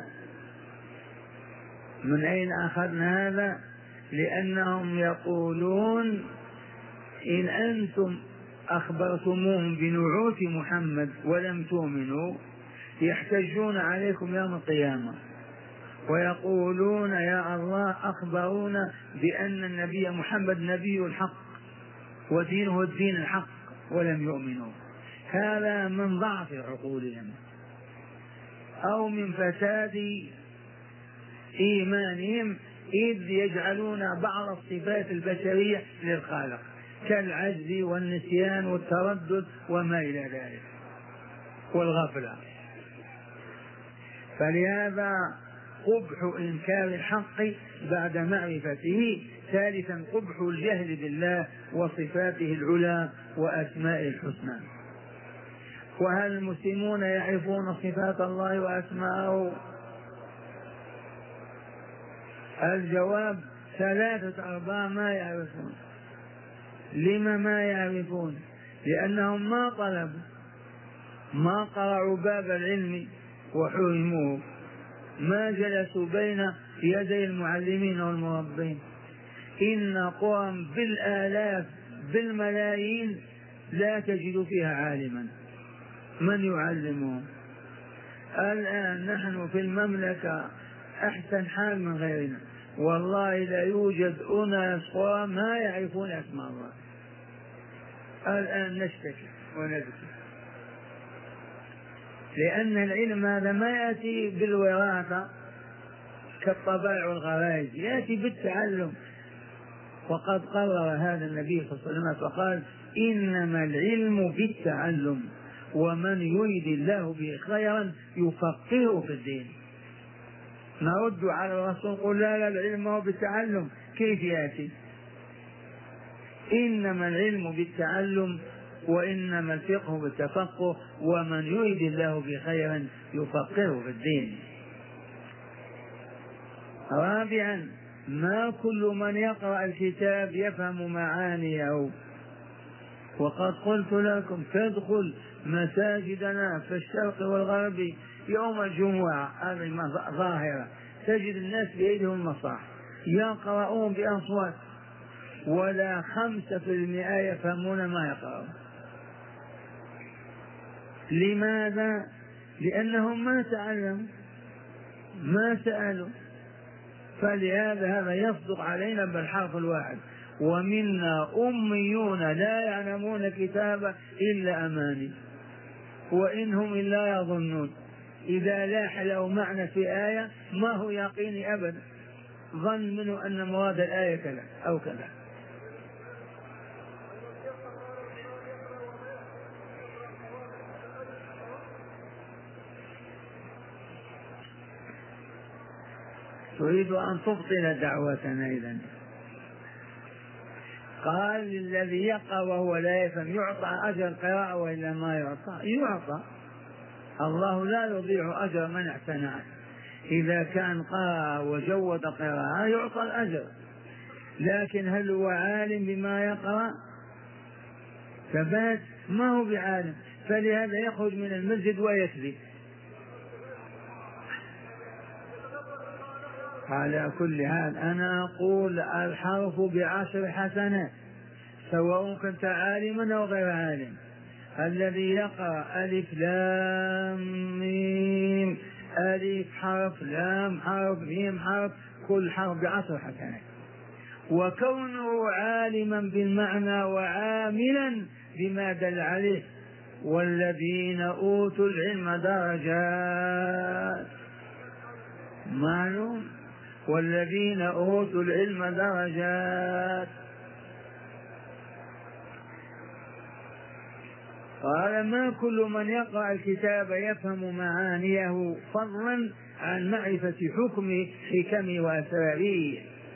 من أين أخذنا هذا؟ لأنهم يقولون إن أنتم أخبرتموهم بنعوت محمد ولم تؤمنوا يحتجون عليكم يوم القيامة ويقولون يا الله أخبرونا بأن النبي محمد نبي الحق ودينه الدين الحق ولم يؤمنوا. هذا من ضعف عقولهم أو من فساد إيمانهم، إذ يجعلون بعض الصفات البشرية للخالق كالعجز والنسيان والتردد وما إلى ذلك والغفلة. فلهذا قبح إنكار الحق بعد معرفته. ثالثا قبح الجهل بالله وصفاته العلى وأسمائه الحسنى. وهل المسلمون يعرفون صفات الله وأسماءه؟ الجواب ثلاثة أرباع ما يعرفون. لما ما يعرفون؟ لأنهم ما طلبوا، ما قرعوا باب العلم وحرموه، ما جلسوا بين يدي المعلمين والمربين. إن قرى بالآلاف بالملايين لا تجد فيها عالما من يعلمهم. الآن نحن في المملكة أحسن حال من غيرنا، والله لا يوجد أناس قرى ما يعرفون أسماء الله. الآن نشتكي ونبكي لأن العلم هذا ما يأتي بالوراثة كالطبائع والغرائز، يأتي بالتعلم. وقد قرر هذا النبي صلى الله عليه وسلم فقال إنما العلم بالتعلم ومن يريد الله به خيرا يفقهه في الدين. نرد على الرسول قل لا لا العلم هو بالتعلم، كيف يأتي؟ إنما العلم بالتعلم وإنما الفقه بالتفقه ومن يريد الله به خيرا يفقهه في الدين. رابعا ما كل من يقرأ الكتاب يفهم معانيه. وقد قلت لكم تدخل مساجدنا في الشرق والغرب يوم الجمعة هذه ظاهرة تجد الناس بأيديهم المصاحف يقرؤون بأصوات ولا خمسة في المئة يفهمون ما يقرؤون. لماذا؟ لأنهم ما تعلموا ما سألوا. فلهذا هذا يصدق علينا بالحرف الواحد ومنا أميون لا يعلمون كتابا إلا أماني وإنهم إلا يظنون. إذا لاح له معنى في آية ما هو يقيني أبدا، ظن منه أن مراد الآية كذا أو كذا. تريد أن تبطل دعوتنا إذن. قال الذي يقرأ وهو لا يفهم يعطى أجر القراءة وإلا ما يعطى؟ يعطى. الله لا يضيع أجر من اعتنى، إذا كان قرأ وجود قراءة يعطى الأجر، لكن هل هو عالم بما يقرأ؟ ثبات ما هو بعالم، فلهذا يخرج من المسجد ويكذب. على كل حال أنا أقول الحرف بعشر حسنات سواء كنت عالما أو غير عالم. الذي يقرأ ألف لام ميم، ألف حرف لام حرف ميم حرف، كل حرف بعشر حسنات، وكونه عالما بالمعنى وعاملا بما دل عليه. والذين أوتوا العلم درجات، معلوم، والذين أوتوا العلم درجات. قال ما كل من يقرأ الكتاب يفهم معانيه فضلا عن معرفة حكم حكمه وأسراره.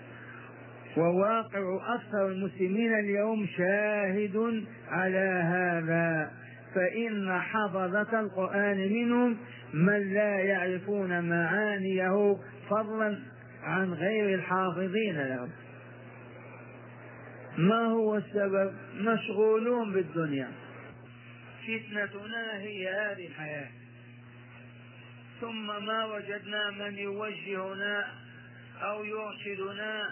وواقع أكثر المسلمين اليوم شاهد على هذا، فإن حفظة القرآن منهم من لا يعرفون معانيه فضلا عن غير الحافظين له. ما هو السبب؟ مشغولون بالدنيا. فتنتنا هي هذه الحياة، ثم ما وجدنا من يوجهنا أو يرشدنا،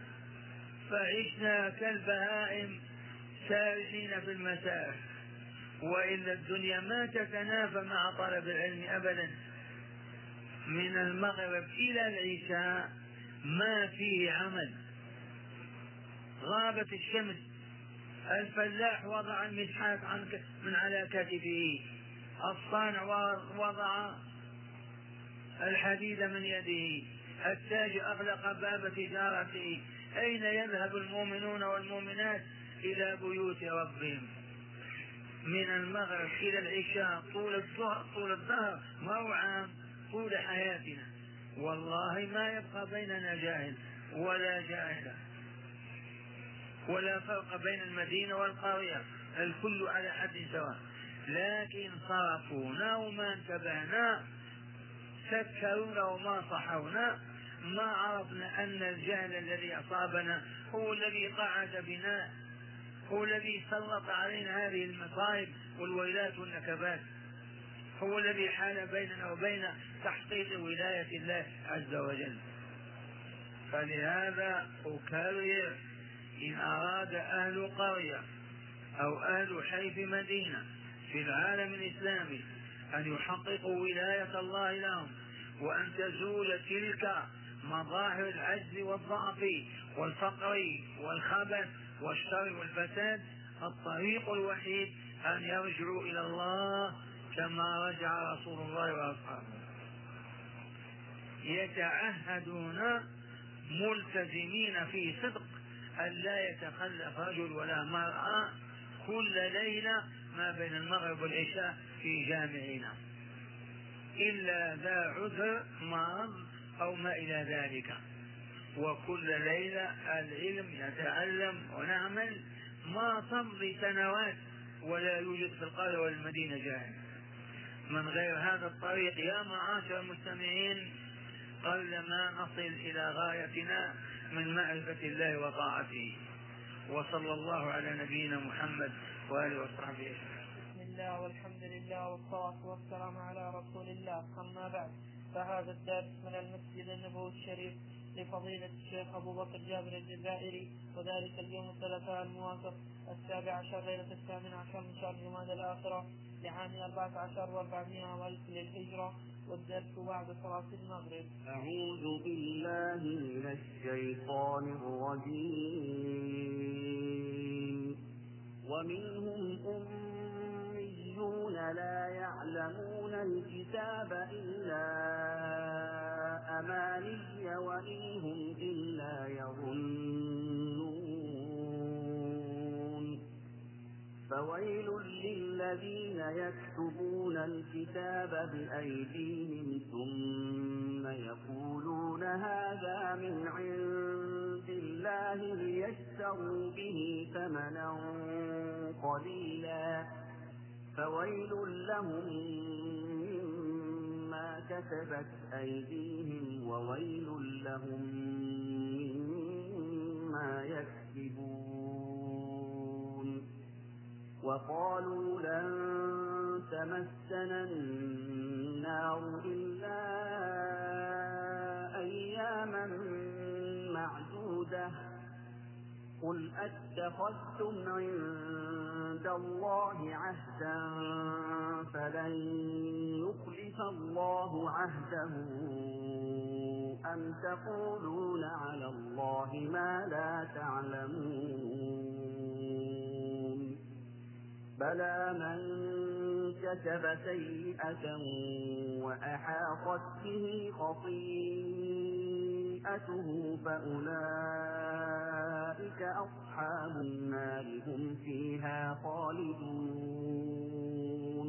فعشنا كالبهائم سارحين في المسار. وإلا الدنيا ما تتنافى مع طلب العلم أبدا. من المغرب إلى العشاء ما فيه عمل، غابت الشمس، الفلاح وضع المسحات من على كتفه، الصانع وضع الحديد من يده، التاجر أغلق باب تجارته. أين يذهب المؤمنون والمؤمنات؟ إلى بيوت ربهم. من المغرب إلى العشاء طول الظهر طول الظهر ما هو عام، طول حياتنا. والله ما يبقى بيننا جاهل ولا جاهلة، ولا فرق بين المدينة والقرية، الكل على حد سواء. لكن صرفونا وما انتبهنا، سكرونا وما صحونا، ما عرفنا أن الجهل الذي أصابنا هو الذي قعد بنا، هو الذي سلط علينا هذه المصائب والويلات والنكبات، هو الذي حال بيننا وبين تحقيق ولاية الله عز وجل. فلهذا أكرر، إن أراد أهل قرية أو أهل حي في مدينة في العالم الإسلامي أن يحققوا ولاية الله لهم، وأن تزول تلك مظاهر العجز والضعف والفقر والخبث والشر والفساد، الطريق الوحيد أن يرجعوا إلى الله كما رجع رسول الله وأصحابه، يتعهدون ملتزمين في صدق أن لا يتخلف رجل ولا مرأة كل ليلة ما بين المغرب والعشاء في جامعنا إلا ذا عذر مرض أو ما إلى ذلك. وكل ليلة العلم يتعلم ونعمل، ما تمضي سنوات ولا يوجد في القرية والمدينة جاهل. من غير هذا الطريق يا معاشر المستمعين قل ما نصل إلى غايتنا من معرفة الله وطاعته. وصلى الله على نبينا محمد وآله وصحبه أجمعين. بسم الله والحمد لله والصلاة والسلام على رسول الله. أما بعد، فهذا الدرس من المسجد النبوي الشريف لفضيلة الشيخ أبو بكر جابر الجزائري، وذلك اليوم الثلاثاء الموافق السابع عشر ليلة الثامن عشر من شهر جمادى الآخرة لعام أربعة عشر وأربعمائة وألف للهجرة، والدرس بعد صلاة المغرب. أعوذ بالله من الشيطان الرجيم. ومنهم أميون لا يعلمون الكتاب إلا أماني وإنهم إلا يظنون فويل للذين يكتبون الكتاب بأيديهم ثم يقولون هذا من عند الله ليشتروا به ثمنا قليلا فويل لهم مما كتبت أيديهم وويل لهم مما يكسبون وقالوا لن تمسنا النار إلا أياما معدودة قل أتخذتم عند الله عهدا فلن يخلف الله عهده أم تقولون على الله ما لا تعلمون بلى من كسب سيئة وأحاطت به خطيئته فأولئك أصحاب النار هم فيها خالدون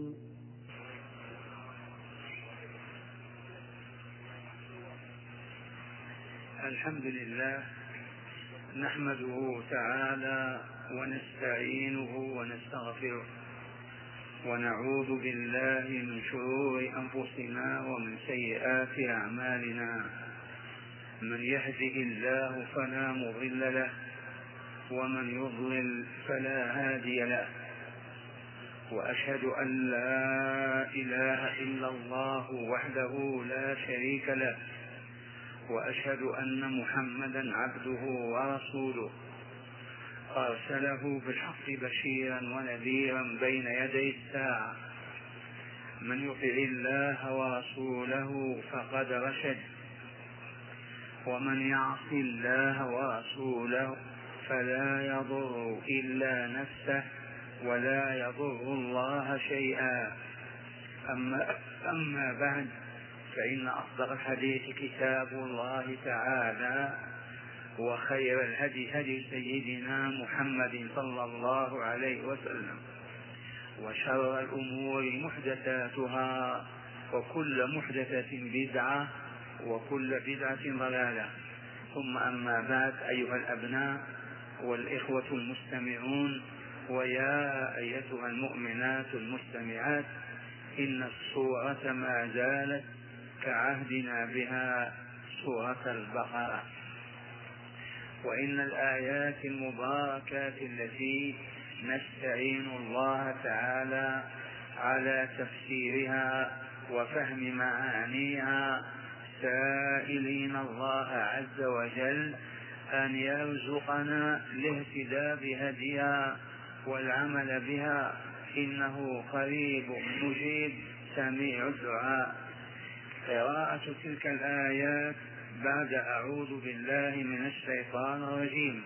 الحمد لله نحمده تعالى ونستعينه ونستغفره ونعوذ بالله من شرور أنفسنا ومن سيئات أعمالنا من يهده الله فلا مضل له ومن يضلل فلا هادي له وأشهد أن لا إله إلا الله وحده لا شريك له وأشهد أن محمدا عبده ورسوله أرسله بالحق بشيرا ونذيرا بين يدي الساعة من يطع الله ورسوله فقد رشد ومن يعص الله ورسوله فلا يضر إلا نفسه ولا يضر الله شيئا أما, أما بعد فإن أصدق الحديث كتاب الله تعالى وخير الهدي هدي سيدنا محمد صلى الله عليه وسلم وشر الأمور محدثاتها وكل محدثة بدعة وكل بدعة ضلالة ثم أما بعد أيها الأبناء والإخوة المستمعون ويا أيتها المؤمنات المستمعات إن السورة ما زالت كعهدنا بها سورة البقرة وإن الآيات المباركات التي نستعين الله تعالى على تفسيرها وفهم معانيها سائلين الله عز وجل أن يرزقنا الاهتداء بهديها والعمل بها إنه قريب مجيب سميع الدعاء. قراءة تلك الآيات بعد أعوذ بالله من الشيطان الرجيم.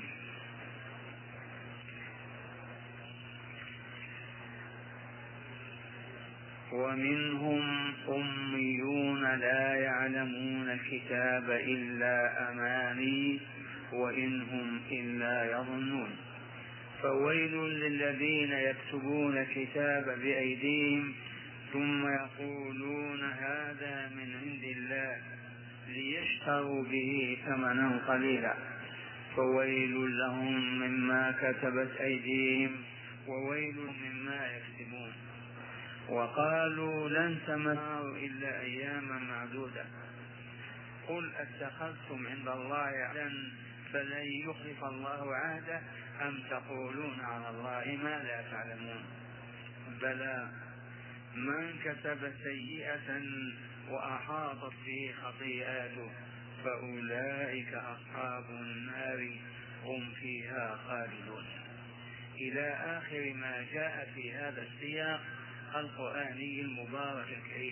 ومنهم أميون لا يعلمون الكتاب إلا أماني وإنهم إلا يظنون فويل للذين يكتبون الكتاب بأيديهم ثم يقولون هذا من عند الله ليشتروا به ثمنا قليلا فويل لهم مما كتبت أيديهم وويل مما يكسبون وقالوا لن تمسنا إلا أياما معدودة قل أتخذتم عند الله عهدا فلن يخلف الله عهده أم تقولون على الله ما لا تعلمون بلى من كسب سيئة وأحاطت به خطيئاته فأولئك أصحاب النار هم فيها خالدون إلى آخر ما جاء في هذا السياق القرآني المبارك الكريم.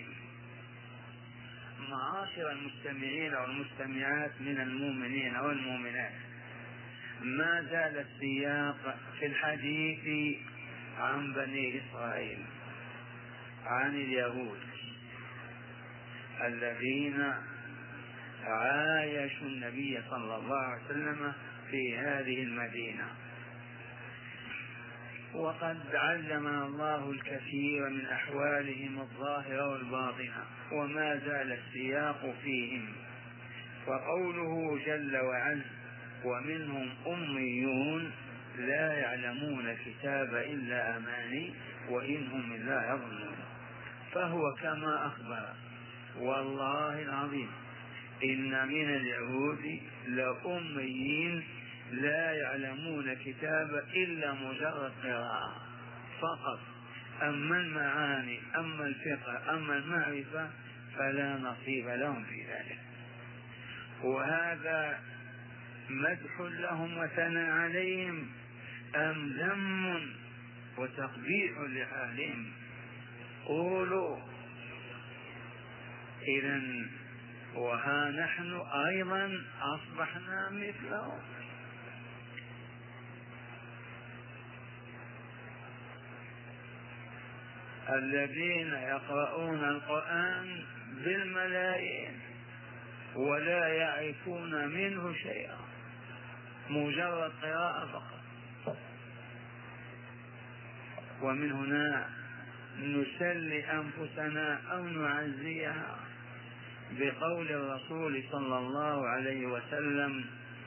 معاشر المستمعين والمستمعات من المؤمنين والمؤمنات، ما زال السياق في الحديث عن بني إسرائيل، عن اليهود الذين عايشوا النبي صلى الله عليه وسلم في هذه المدينة، وقد علمنا الله الكثير من أحوالهم الظاهرة والباطنة، وما زال السياق فيهم. وقوله جل وعلا: ومنهم أميون لا يعلمون الكتاب إلا أماني وإنهم إلا يظنون، فهو كما أخبر. والله العظيم إن من اليهود لأميين لا يعلمون كتاب إلا مجرد قراءة فقط، أما المعاني أما الفقه أما المعرفة فلا نصيب لهم في ذلك. وهذا مدح لهم وثناء عليهم أم ذم وتقبيح لحالهم؟ قولوا إذن وها نحن أيضا أصبحنا مثلهم. الذين يقرؤون القرآن بالملايين ولا يعرفون منه شيئا، مجرد قراءة فقط. ومن هنا نسلي أنفسنا أو نعزيها بقول الرسول صلى الله عليه وسلم: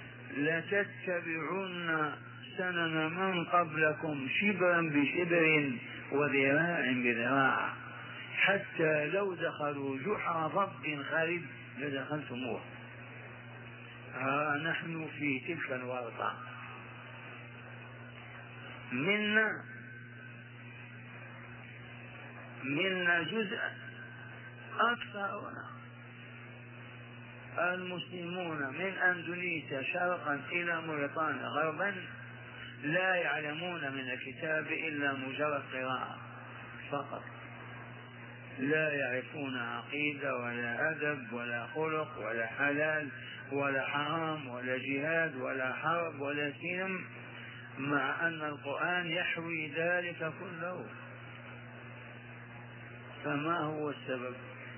لتتبعن سنن من قبلكم شبرا بشبر وذراع بذراع حتى لو دخلوا جحر ضب خرب لدخلتموه. ها نحن في تلك الورطة. منا منا جزء أكثرنا المسلمون من أندونيسيا شرقا إلى موريتانيا غربا لا يعلمون من الكتاب إلا مجرد قراءة فقط، لا يعرفون عقيدة ولا أدب ولا خلق ولا حلال ولا حرام ولا جهاد ولا حرب ولا سلم، مع أن القرآن يحوي ذلك كله. فما هو السبب؟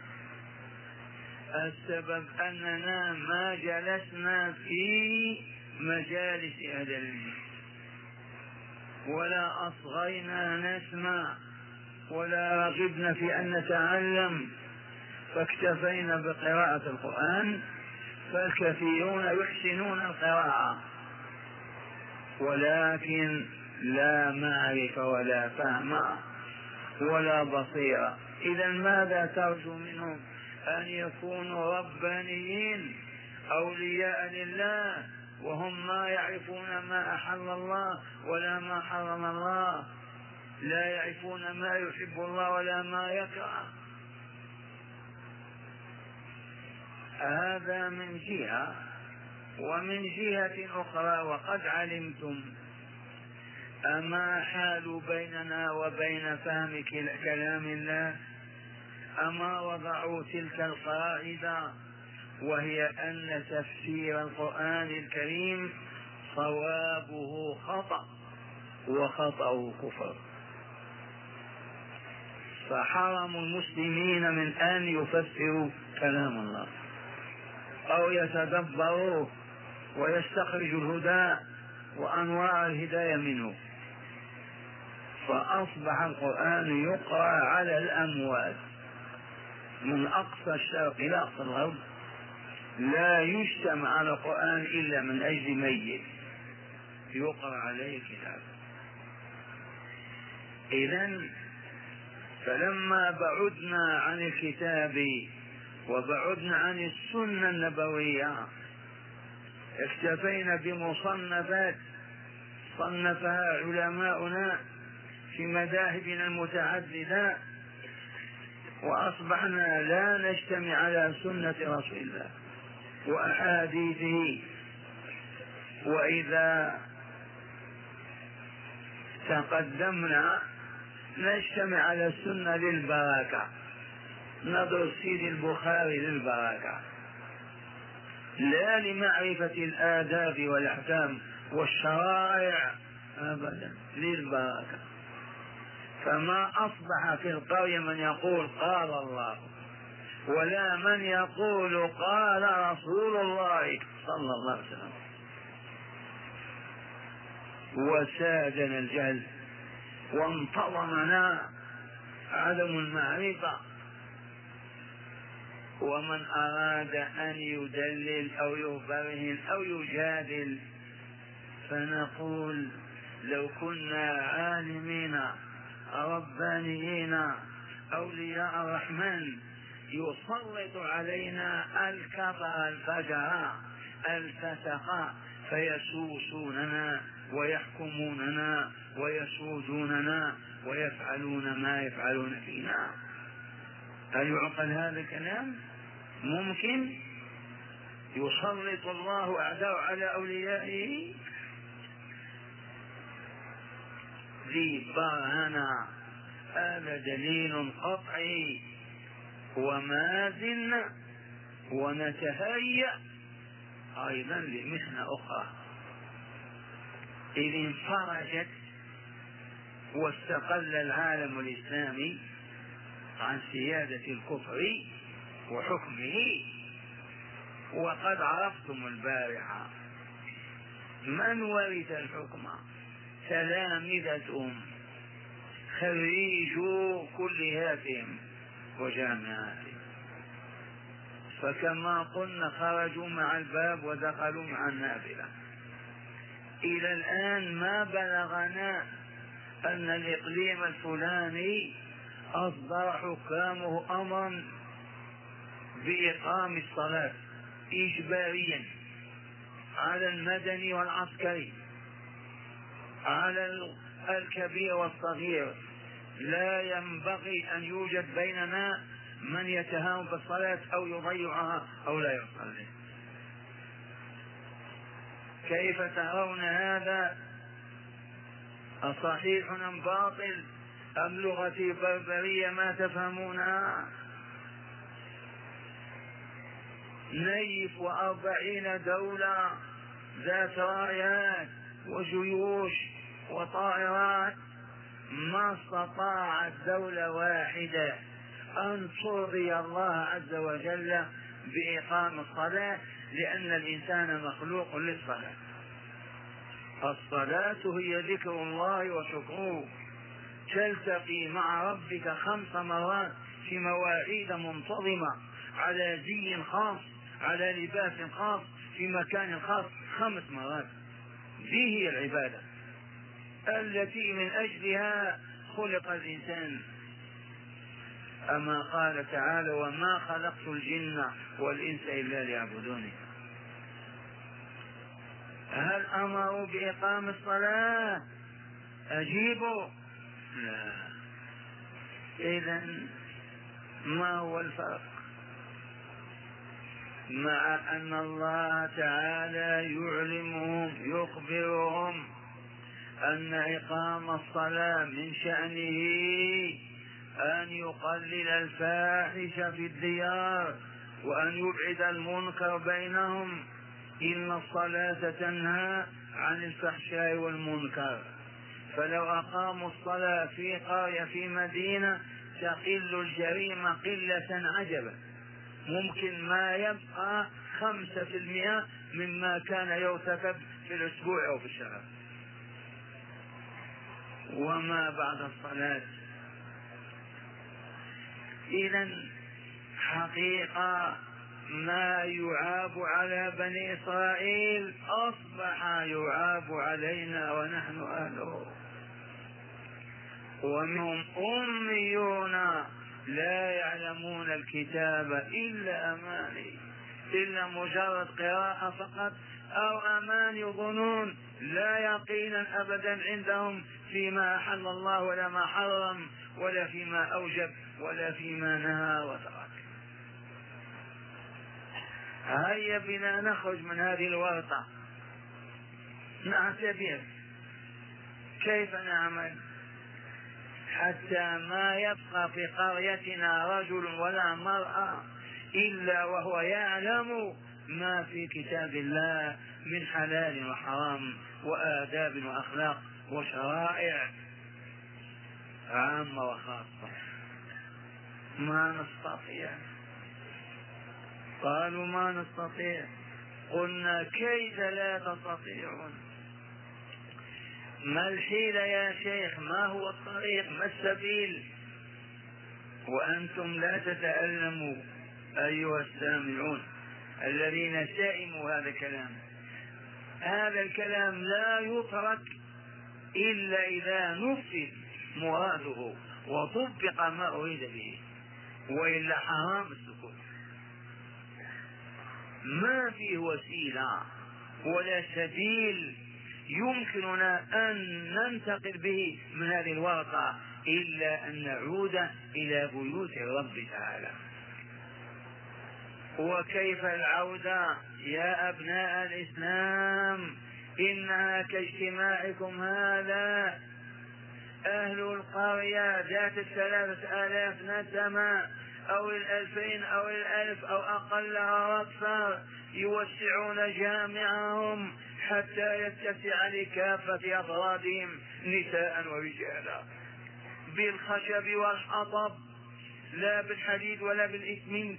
السبب أننا ما جلسنا في مجالس أهل العلم ولا أصغينا نسمع ولا رغبنا في أن نتعلم، فاكتفينا بقراءة القرآن، فالكثيرون يحسنون القراءة ولكن لا معرفة ولا فهم ولا بصيرة. إذا ماذا ترجو منهم؟ أن يكونوا ربانيين أولياء لله وهم ما يعرفون ما أحل الله ولا ما حرم الله، لا يعرفون ما يحب الله ولا ما يكره. هذا من جهة. ومن جهة أخرى وقد علمتم أما حال بيننا وبين فهم كلام الله، أما وضعوا تلك القاعدة وهي أن تفسير القرآن الكريم صوابه خطأ وخطأه كفر، فحرم المسلمين من أن يفسروا كلام الله أو يتدبروا ويستخرجوا الهدى وأنواع الهداية منه، فأصبح القرآن يقرأ على الأموات من أقصى الشرق إلى أقصى الغرب، لا يجتمع على القرآن إلا من أجل ميت يقرأ عليه كتاب. إذن فلما بعدنا عن الكتاب وبعدنا عن السنة النبوية اكتفينا بمصنفات صنفها علماؤنا في مذاهبنا المتعددة، وأصبحنا لا نجتمع على سنة رسول الله وأحاديثه. وإذا تقدمنا نجتمع على السنة للبركة، ندرس سيد البخاري للبركة، لا لمعرفة الآداب والأحكام والشرائع أبدا، للبركة. فما أصبح في القرية من يقول قال الله، ولا من يقول قال رسول الله صلى الله عليه وسلم. وسادنا الجهل وانتظمنا عدم المعرفة. ومن أراد أن يدلل أو يبرهن أو يجادل فنقول لو كنا عالمين ربانيين أولياء الرحمن يسلط علينا الكفر الفجر الفسق فيسوسوننا ويحكموننا ويسودوننا ويفعلون ما يفعلون فينا. هل يعقل هذا الكلام؟ ممكن يسلط الله أعداء على أوليائه؟ ذي برهنة، هذا دليل قطعي. وما زلنا ونتهيأ أيضا لمحنة أخرى إذ انفرجت واستقل العالم الإسلامي عن سيادة الكفر وحكمه. وقد عرفتم البارحة من ورث الحكم؟ تلامذتهم خريجوا كلياتهم وجامعاتهم، فكما قلنا خرجوا مع الباب ودخلوا مع النافذة. إلى الآن ما بلغنا أن الإقليم الفلاني أصدر حكامه أمرا بإقام الصلاة إجباريا على المدني والعسكري، على الكبير والصغير. لا ينبغي أن يوجد بيننا من يتهاون بالصلاة أو يضيعها أو لا يصلي. كيف ترون هذا؟ أصحيح أم باطل أم لغة بربرية ما تفهمونها؟ نيف وأربعين دولة ذات رايات وجيوش وطائرات، ما استطاعت دولة واحدة أن ترضي الله عز وجل بإقام الصلاة، لأن الإنسان مخلوق للصلاة. الصلاة هي ذكر الله وشكره، تلتقي مع ربك خمس مرات في مواعيد منتظمة، على زي خاص، على لباس خاص، في مكان خاص، خمس مرات. دي هي العبادة التي من أجلها خلق الإنسان. أما قال تعالى وما خلقت الجن والإنس إلا ليعبدوني. هل أمروا بإقام الصلاة؟ أجيبوا لا. إذن ما هو الفرق؟ مع أن الله تعالى يعلمهم يخبرهم أن إقام الصلاة من شأنه أن يقلل الفاحش في الديار وأن يبعد المنكر بينهم، إن الصلاة تنهى عن الفحشاء والمنكر. فلو أقاموا الصلاة في قرية في مدينة تقل الجريمة قلة عجبا، ممكن ما يبقى خمسة في المئة مما كان يرتكب في الأسبوع أو في الشهر. وما بعد الصلاة. إذن حقيقة ما يعاب على بني إسرائيل أصبح يعاب علينا ونحن أهله. ومنهم أميون لا يعلمون الكتاب إلا أماني، إلا مجرد قراءة فقط، أو أماني ظنون، لا يقينا أبدا عندهم فيما أحل الله ولا ما حرم ولا فيما أوجب ولا فيما نهى وترك. هيا بنا نخرج من هذه الورطة، نعتبر كيف نعمل حتى ما يبقى في قريتنا رجل ولا مرأة إلا وهو يعلم ما في كتاب الله من حلال وحرام وآداب وأخلاق وشرائع. عامة وخاصة. ما نستطيع. قالوا ما نستطيع. قلنا كيف لا تستطيعون؟ ما الحيلة يا شيخ؟ ما هو الطريق؟ ما السبيل؟ وأنتم لا تتألموا أيها السامعون الذين سئموا هذا الكلام. هذا الكلام لا يترك إلا إذا نفذ مراده وطبق ما أريد به، وإلا حرام السكوت. ما فيه وسيلة ولا سبيل يمكننا أن ننتقل به من هذه الورطة إلا أن نعود إلى بيوت الرب تعالى. وكيف العودة يا أبناء الإسلام؟ إنها كاجتماعكم هذا. أهل القرية ذات الثلاثة آلاف نسمة أو الألفين أو الألف أو أقلها وأكثر يوسعون جامعهم حتى يتسع لكافة أفرادهم نساء ورجالا بالخشب والحطب لا بالحديد ولا بالإسمنت،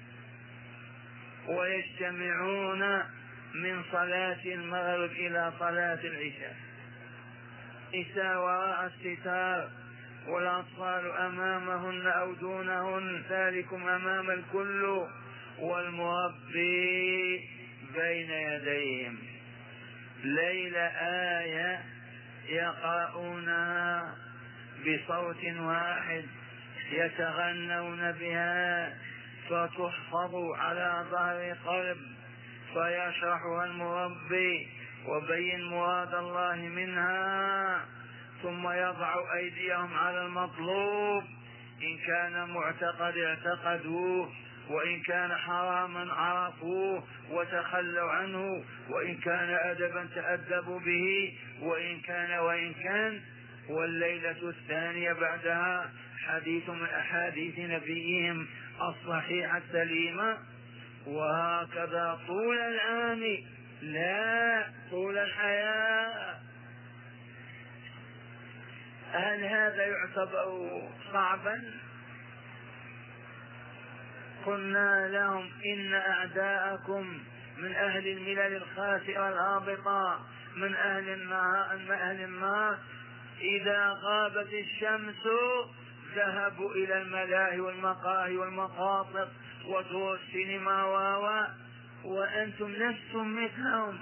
ويجتمعون من صلاة المغرب إلى صلاة العشاء، نساء وراء الستار والأطفال أمامهن أو دونهن، ذلكم أمام الكل، والمربي بين يديهم. ليل آية يقرؤونها بصوت واحد يتغنون بها فتحفظ على ظهر قلب، فيشرحها المربي وبين مراد الله منها، ثم يضع أيديهم على المطلوب، إن كان معتقد اعتقدوه، وإن كان حراما عرفوه وتخلوا عنه، وإن كان أدبا تأدبوا به، وإن كان وإن كان والليلة الثانية بعدها حديث من أحاديث نبيهم الصحيحة السليمة. وهكذا طول العام، لا طول الحياة. هل هذا يعتبر صعبا؟ قلنا لهم إن أعداءكم من أهل الملل الخاسئة الهابطة، من أهل النار, من أهل النار إذا غابت الشمس ذهبوا إلى الملاهي والمقاهي والمقاصد ودور السينما و وأنتم نفس مثلهم.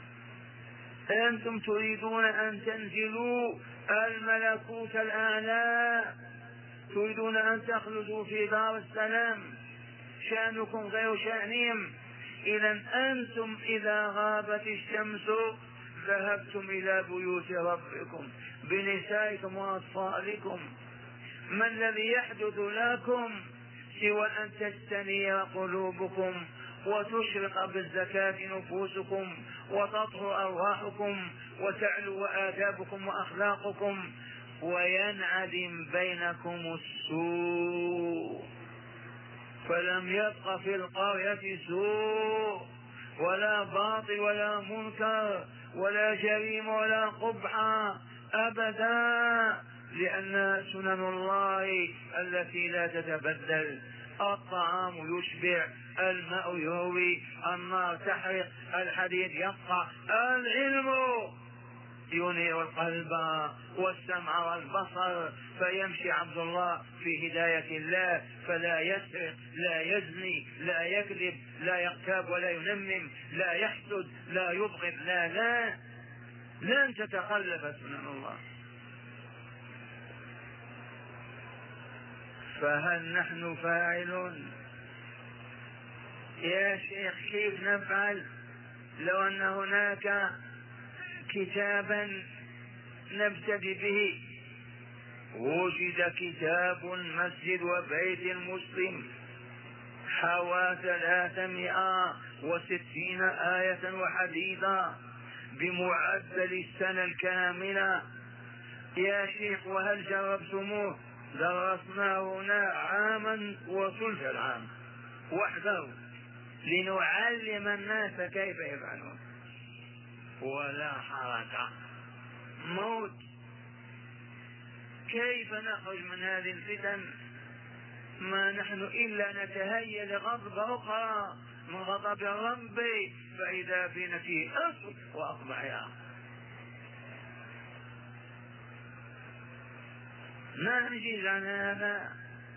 أنتم تريدون أن تنزلوا الملكوت الأعلى، تريدون أن تخلدوا في دار السلام، شأنكم غير شأنهم. إذا أنتم إذا غابت الشمس ذهبتم إلى بيوت ربكم بنسائكم وأطفالكم. ما الذي يحدث لكم سوى أن تستنير قلوبكم وتشرق بالزكاة نفوسكم وتطهر أرواحكم وتعلو آدابكم وأخلاقكم وينعدم بينكم السوء؟ فلم يبق في القرية سوء ولا باطل ولا منكر ولا جريمة ولا قبحة أبدا، لأن سنن الله التي لا تتبدل. الطعام يشبع، الماء يروي، النار تحرق، الحديد يقطع، العلم ينير القلب والسمع والبصر، فيمشي عبد الله في هداية الله فلا يسرق، لا يزني، لا يكذب، لا يغتاب ولا ينمم، لا يحسد، لا يبغض، لا لا لن تتخلف سنن الله. فهل نحن فاعلون؟ يا شيخ كيف نفعل لو أن هناك كتابا نبتدي به؟ وجد كتاب مسجد وبيت المسلم حوى ثلاثمائة وستين آية وحديثا بمعدل السنة الكاملة. يا شيخ وهل جربتموه؟ درسناه هنا عاما وثلث العام وحده لنعلم الناس كيف يفعلون، ولا حركة، موت. كيف نخرج من هذه الفتن؟ ما نحن إلا نتهيأ لغضب أخرى من غضب الرب، فإذا بنا فيه أصل وأصبح يا ما نجيز عن هذا.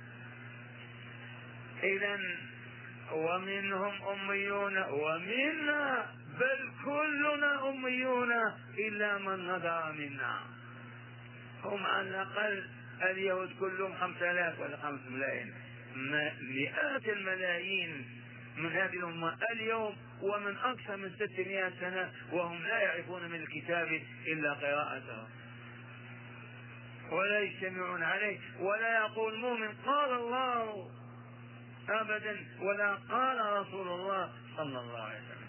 إذا ومنهم أميون ومنا، بل كلنا أميون إلا من نظر منا. هم على الأقل اليهود كلهم خمسة آلاف ولا خمس ملايين، مئات الملايين من هذه الأمة اليوم ومن أكثر من ستمائة سنة وهم لا يعرفون من الكتاب إلا قراءته، ولا يجتمعون عليه، ولا يقول مؤمن قال الله أبدا، ولا قال رسول الله صلى الله عليه وسلم.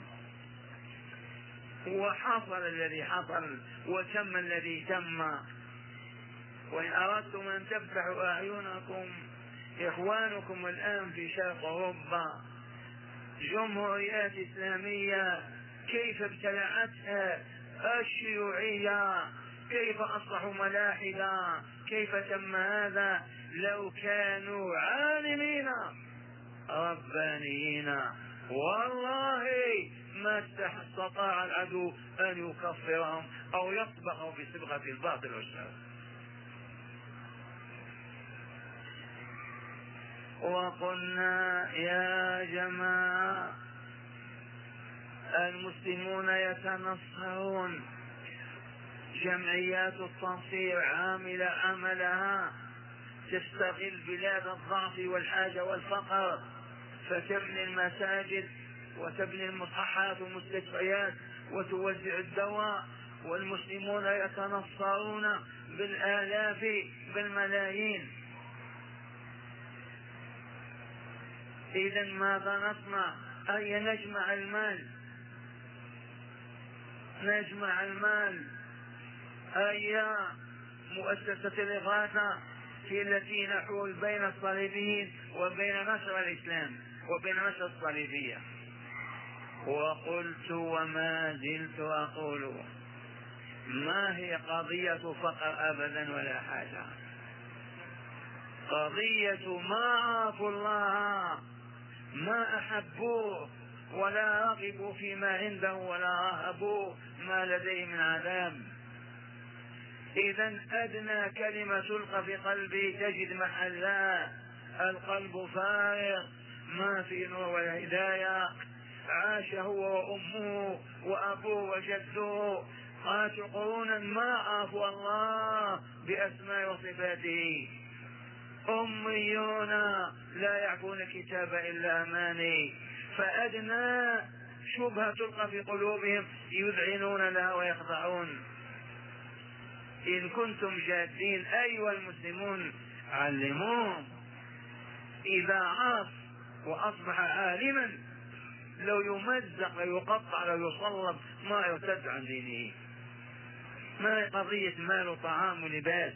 وحصل الذي حصل وتم الذي تم. وإن أردتم أن تفتحوا أعينكم، إخوانكم الآن في شرق أوروبا جمهوريات إسلامية كيف ابتلعتها الشيوعية، كيف أصبحوا ملاحدة، كيف تم هذا؟ لو كانوا عالمين ربانيين والله ما استطاع العدو أن يكفرهم أو يصبغوا بصبغة الباطل والشر. وقلنا يا جماعة المسلمون يتنصرون، جمعيات التنصير عاملة عملها، تستغل بلاد الضعف والحاجة والفقر فتبني المساجد وتبني المصحات والمستشفيات وتوزع الدواء، والمسلمون يتنصرون بالآلاف بالملايين. إذا ماذا نصنع؟ أي نجمع المال، نجمع المال. أي مؤسسة الإغاثة في التي نحول بين الصليبيين وبين نشر الإسلام وبين نشر الصليبية. وقلت وما زلت أقول ما هي قضية فقر أبدا ولا حاجة، قضية ما عرفوا الله، ما أحبوه ولا رغبوا فيما عنده ولا رهبوا ما لديه من عذاب. إذا أدنى كلمة تلقى في قلبي تجد محلها، القلب فارغ ما في نور ولا هداية، عاش هو وأمه وأبوه وجده عاش قرونا ما عرفوا الله بأسماء وصفاته، أميون لا يعرفون الكتاب إلا أماني، فأدنى شبهة تلقى في قلوبهم يذعنون لها ويخضعون. إن كنتم جادين أيها المسلمون علموهم. إذا عاص وأصبح عالما لو يمزق لو يقطع لو يصلب ما يرتد عن دينه، ما هي قضية مال وطعام ولباس.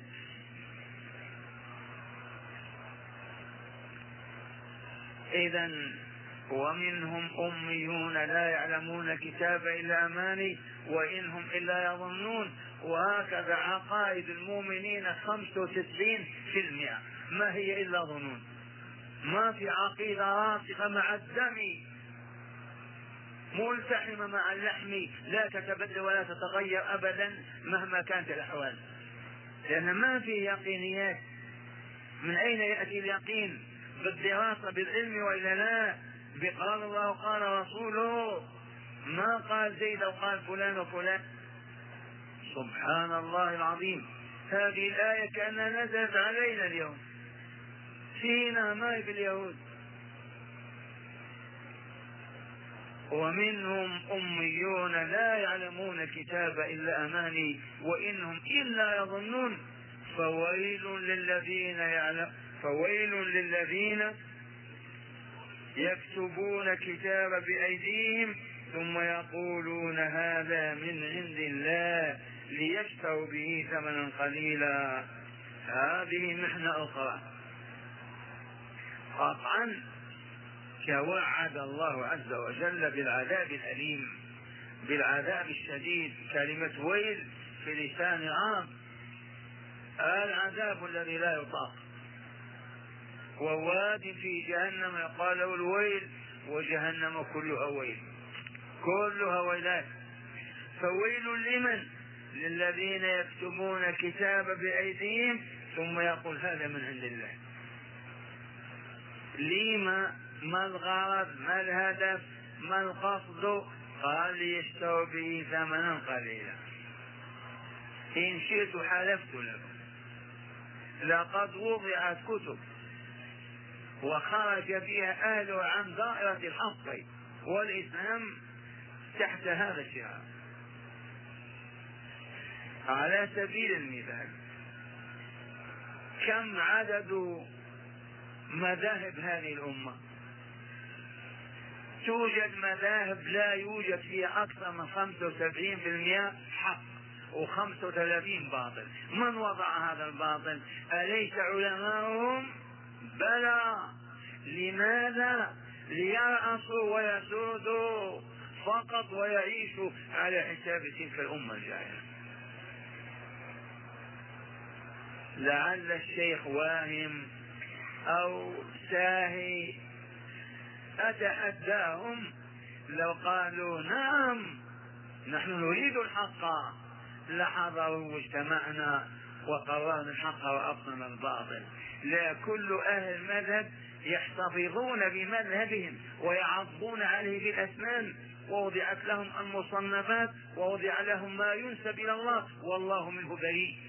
إذا ومنهم أميون لا يعلمون الكتاب إلا أماني وإنهم إلا يظنون. وهكذا عقائد المؤمنين خمسة وتسعين في المئة ما هي إلا ظنون، ما في عقيدة راسخة مع الدم ملتحمة مع اللحم لا تتبدل ولا تتغير أبدا مهما كانت الأحوال، لأن ما في يقينيات. من أين يأتي اليقين؟ بالدراسة بالعلم وإلا لا؟ بقال الله قال رسوله، ما قال زيد أو قال فلان وفلان. سبحان الله العظيم، هذه الآية كأنها نزلت علينا اليوم فينا ما في اليهود. ومنهم أميون لا يعلمون الكتاب إلا أماني وإنهم إلا يظنون. فويل للذين يعلم فويل للذين يكتبون الكتاب بأيديهم ثم يقولون هذا من عند الله ليشتروا به ثمنا قليلا. هذه محنة أخرى. قطعا توعد الله عز وجل بالعذاب الأليم بالعذاب الشديد. كلمة ويل في لسان عام العذاب الذي لا يطاق. وواد في جهنم يقال له الويل، وجهنم كلها ويل، كلها ويلات. فويل لمن؟ للذين يكتبون الكتاب بأيديهم ثم يقول هذا من عند الله. لما؟ ما الغرض؟ ما الهدف؟ ما القصد؟ قال ليشتروا به ثمنا قليلا. إن شئت حلفت لكم لقد وضعت كتب وخرج بها أهله عن دائرة الحق والإسلام تحت هذا الشعار. على سبيل المثال، كم عدد مذاهب هذه الأمة؟ توجد مذاهب لا يوجد فيها أكثر من خمسة وسبعين بالمئة حق وخمسة وثلاثين باطل. من وضع هذا الباطل؟ أليس علماؤهم؟ بلى. لماذا؟ ليرأسوا ويسودوا فقط ويعيشوا على حساب تلك الأمة الجاهلة. لعل الشيخ واهم أو ساهي، أتحداهم لو قالوا نعم نحن نريد الحق لحضروا واجتمعنا وقررنا الحق وأبطلنا الباطل. لا، كل أهل المذهب يحتفظون بمذهبهم ويعضون عليه بالأسنان، ووضعت لهم المصنفات ووضع لهم ما ينسب إلى الله والله منه بريء.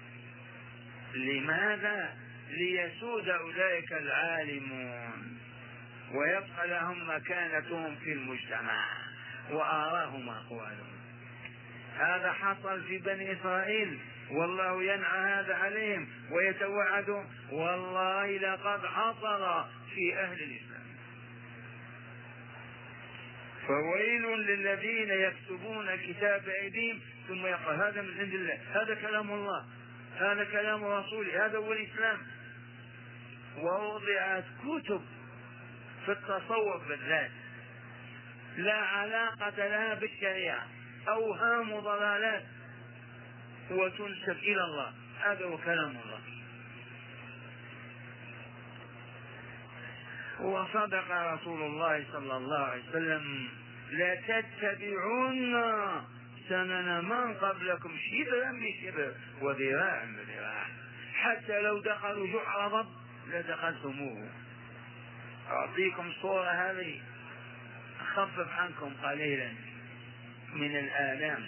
لماذا؟ ليسود أولئك العالمون ويبقى لهم مكانتهم في المجتمع وآراهم أقوالهم. هذا حصل في بني إسرائيل والله ينعى هذا عليهم ويتوعد والله لقد حصل في أهل الإسلام. فويل للذين يكتبون الكتاب بأيديهم ثم يقول هذا من عند الله، هذا كلام الله، هذا كلام رسوله، هذا هو الإسلام. ووضعت كتب في التصوف بالذات لا علاقة لها بالشريعة، أوهام ضلالات وتنسب إلى الله، هذا هو كلام الله. وصدق رسول الله صلى الله عليه وسلم لا تتبعون سنن من قبلكم شبرا بشبر وذراعا بذراع حتى لو دخلوا جحر ضب لدخلتموه. أعطيكم صورة هذه أخفف عنكم قليلا من الآلام.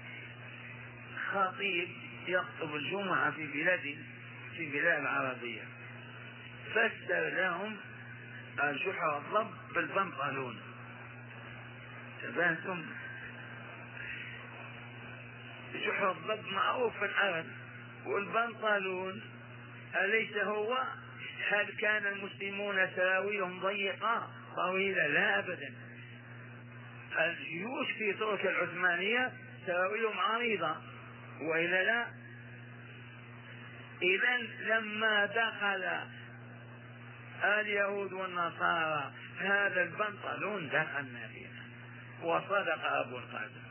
خطيب يخطب الجمعة في بلاد في بلاد عربية، فسر لهم الجحر الضب بالبنطلون. تبانتم جحر الضب معروف في العرب، والبنطلون أليس هو؟ هل كان المسلمون سراويلهم ضيقة طويلة؟ لا أبدا. الجيوش في تركيا العثمانية سراويلهم عريضة وإلا لا؟ إذا لما دخل اليهود والنصارى هذا البنطلون دخلنا فيه. وصدق أبو القاسم.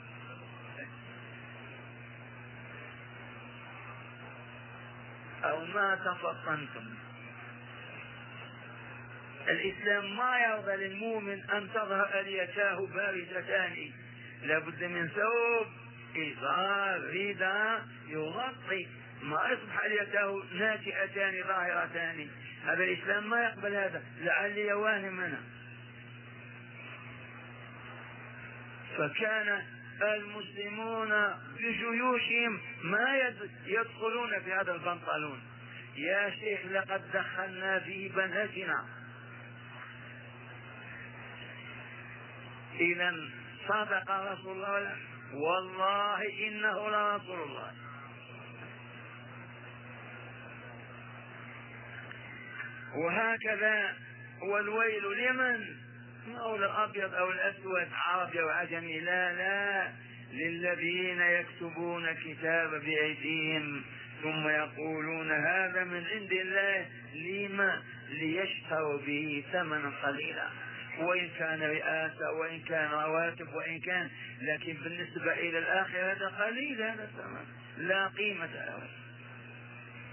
أو ما تفطنتم. الإسلام ما يرضى للمؤمن أن تظهر أليتاه بارزتان، لابد من ثوب إزار رداء يغطي، ما يصبح أليتاه ناتئتان ظاهرتان. هذا الإسلام ما يقبل هذا. لعلي واهم أنا. فكان المسلمون بجيوشهم ما يدخلون في هذا البنطلون. يا شيخ لقد دخلنا في بناتنا. إذا صدق رسول الله والله إنه لرسول الله. وهكذا والويل لمن؟ أو الأبيض أو الأسود، عربي أو عجمي، لا لا، للذين يكتبون الكتاب بأيديهم ثم يقولون هذا من عند الله. لما؟ ليشتروا به ثمنا قليلا، وإن كان رئاسة وإن كان رواتب وإن كان، لكن بالنسبة إلى الآخرة قليل هذا الثمن لا قيمة له.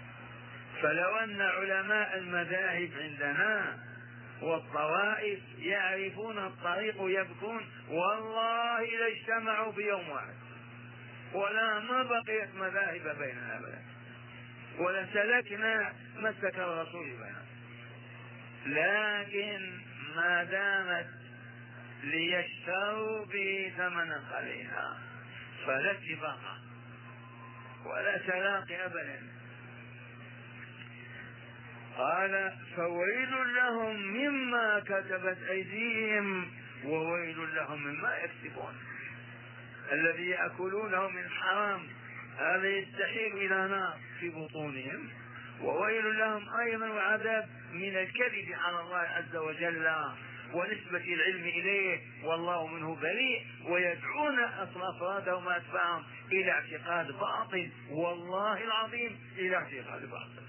فلو أن علماء المذاهب عندنا والطوائف يعرفون الطريق يبكون والله لا اجتمعوا في يوم واحد، ولا ما بقيت مذاهب بيننا أبدا، ولا سلكنا مسلك الرسول بيننا. لكن ما دامت ليشتروا به ثمنا قليلا فلا اتفاق ولا تلاقي أبدا. قال فويل لهم مما كتبت أيديهم وويل لهم مما يكسبون. الذي يأكلونه من حرام هذا يستحيل إلى نار في بطونهم، وويل لهم أيضا وعذاب من الكذب على الله عز وجل ونسبة العلم إليه والله منه بريء، ويدعون أفرادهم وأتباعهم إلى اعتقاد باطل، والله العظيم إلى اعتقاد باطل.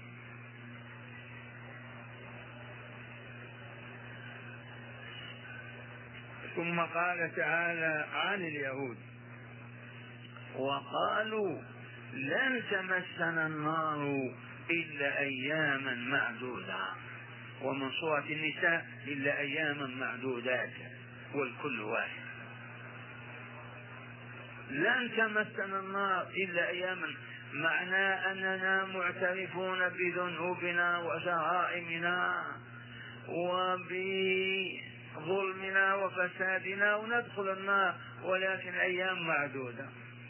ثم قال تعالى عن اليهود وقالوا لن تمسنا النار إلا أياما معدودة، ومن سورة النساء إلا أياما معدودات والكل واحد. لن تمسنا النار إلا أياما معناه أننا معترفون بذنوبنا وجرائمنا وبظلمنا وفسادنا وندخل النار، ولكن أيام معدودة.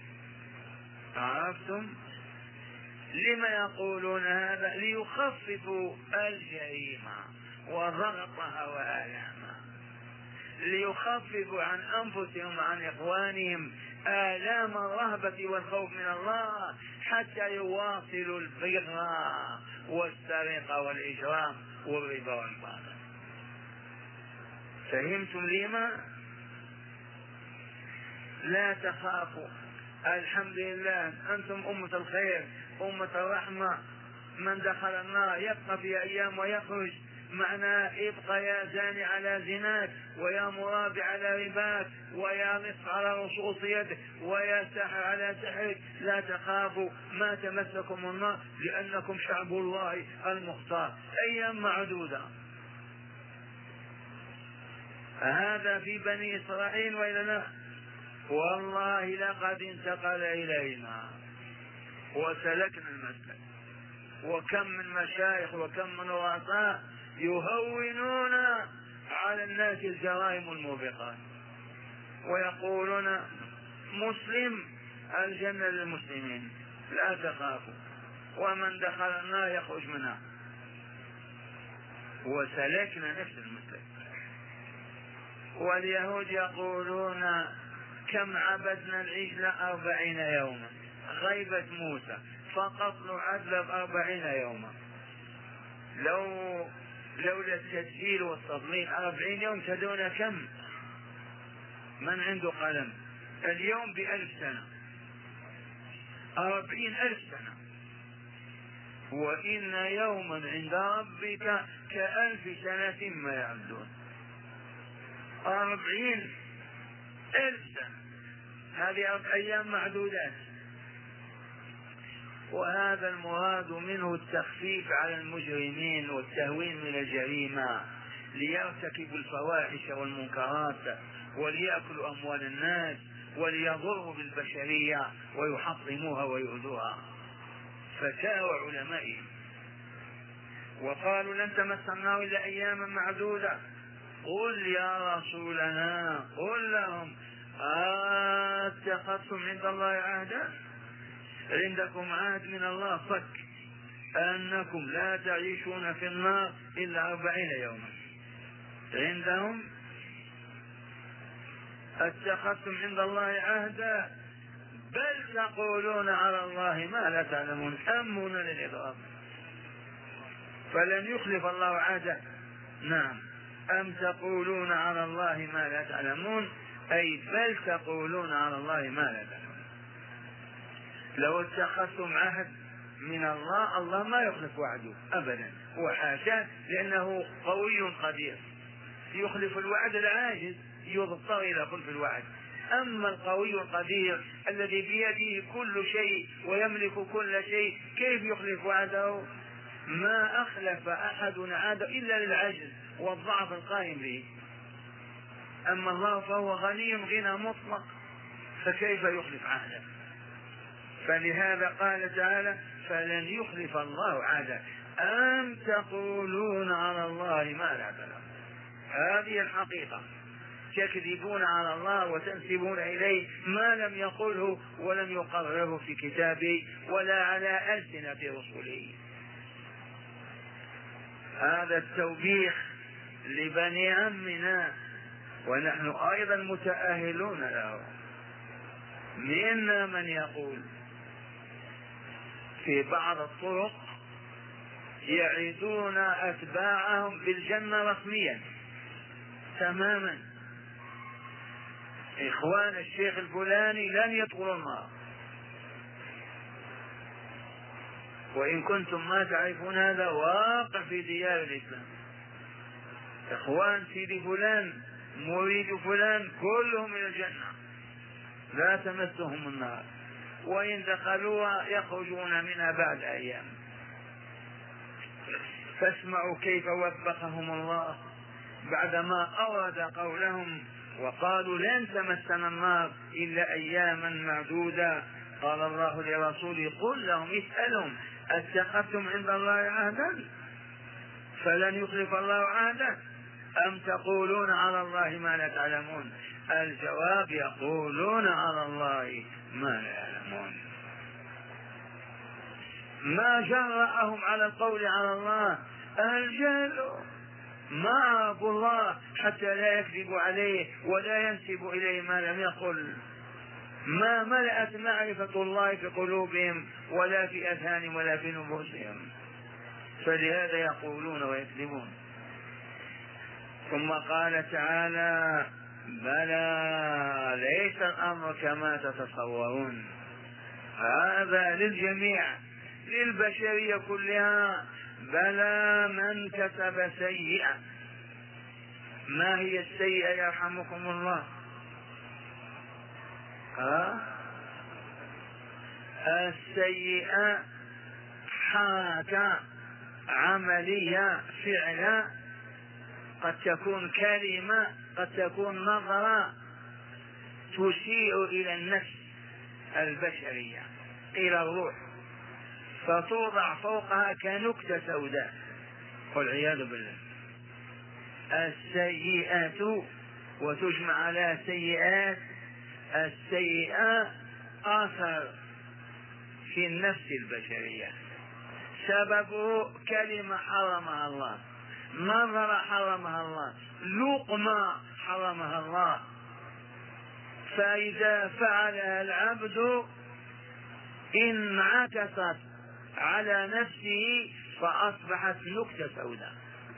عرفتم؟ لما يقولون هذا؟ ليخففوا الجريمة وضغطها وآلامها، ليخففوا عن أنفسهم وعن إخوانهم آلام الرهبة والخوف من الله حتى يواصلوا البغي والسرقة والإجرام والربا والباطل. فهمتم لما؟ لا تخافوا، الحمد لله أنتم أمة الخير أمة الرحمة. من دخل النار يبقى في أيام ويخرج، معناه ابقى يا زاني على زناك، ويا مرابع على رباك، ويا نصف على رصوص يدك، ويا سحر على سحرك. لا تخافوا ما تمسكم النار لأنكم شعب الله المختار. أيام معدودة. هذا في بني إسرائيل وإلى لا؟ والله لقد انتقل إلينا وسلكنا المسلك، وكم من مشايخ وكم من رؤساء يهونون على الناس الجرائم الموبقات ويقولون مسلم الجنة للمسلمين لا تخافوا، ومن دخل النار يخرج منها. وسلكنا نفس المسلك. واليهود يقولون كم عبدنا العجل أربعين يوما، غيبة موسى فقط نعذب أربعين يوما. لو لولا التسجيل والتضليل أربعين يوم تدون كم؟ من عنده قلم؟ اليوم بألف سنة، أربعين ألف سنة. وإن يوما عند ربك كألف سنة ما يعدون. أربعين ألف سنة، هذه أيام معدودات. وهذا المراد منه التخفيف على المجرمين والتهوين من الجريمة ليرتكبوا الفواحش والمنكرات وليأكلوا أموال الناس وليضروا بالبشرية ويحطموها ويؤذوها. فتاوى علمائهم وقالوا لن تمسنا النار إلا أياما معدودة. قل يا رسولنا قل لهم اتخذتم عند الله عهدا؟ عندكم عهد من الله صك أنكم لا تعيشون في النار إلا أربعين يوما. عندهم اتخذتم عند الله عهدا بل تقولون على الله ما لا تعلمون. أمنا للإضراب، فلن يخلف الله عهده. نعم، أم تقولون على الله ما لا تعلمون، أي بل تقولون على الله ما لا تعلمون. لو اتخذتم عهد من الله الله ما يخلف وعده أبدا وحاشا، لأنه قوي قدير. يخلف الوعد العاجز يضطر إلى خلف الوعد. أما القوي القدير الذي بيده كل شيء ويملك كل شيء كيف يخلف وعده؟ ما أخلف أحد عهده إلا للعجز والضعف القائم به. أما الله فهو غني غنى مطلق، فكيف يخلف عهده؟ فلهذا قال تعالى: فلن يخلف الله عهده أم تقولون على الله ما لا تعلمون. هذه الحقيقة، تكذبون على الله وتنسبون إليه ما لم يقله ولم يقرره في كتابه ولا على ألسنة رسله. هذا التوبيخ لبني عمنا، ونحن أيضا متأهلون له. منا من يقول في بعض الطرق يعدون أتباعهم بالجنة رسميا تماما: إخوان الشيخ الفلاني لن يدخلوا النار، وإن كنتم ما تعرفون هذا واقع في ديار الإسلام. إخوان سيدي فلان مريد فلان كلهم إلى الجنة لا تمسهم النار، وإن دخلوها يخرجون منها بعد أيام. فاسمعوا كيف وفقهم الله بعدما أورد قولهم وقالوا لن تمسنا النار إلا أياما معدودة. قال الله لرسوله: قل لهم اسألهم اتخذتم عند الله عهدا فلن يخلف الله عهدا أم تقولون على الله ما لا تعلمون. الجواب: يقولون على الله ما لا يعلمون. ما جرأهم على القول على الله؟ الجهل، ما عرفوا الله حتى لا يكذبوا عليه ولا ينسبوا إليه ما لم يقل. ما ملأت معرفة الله في قلوبهم ولا في أذهانهم ولا في نفوسهم، فلهذا يقولون ويكذبون. ثم قال تعالى: بلى ليس الأمر كما تتصورون. هذا للجميع، للبشرية كلها. بلى من كسب سيئة. ما هي السيئة يرحمكم الله؟ ها؟ السيئة حركة عملية فعلة، قد تكون كلمة، قد تكون نظرة تشير إلى النفس البشرية، إلى الروح، فتوضع فوقها كنكتة سوداء والعياذ بالله. السيئة وتجمع على سيئات. السيئة أثر في النفس البشرية، سببه كلمة حرمها الله، نظرة حرمها الله، لقمة حرمها الله. فإذا فعلها العبد انعكست على نفسه فأصبحت نكتة سوداء.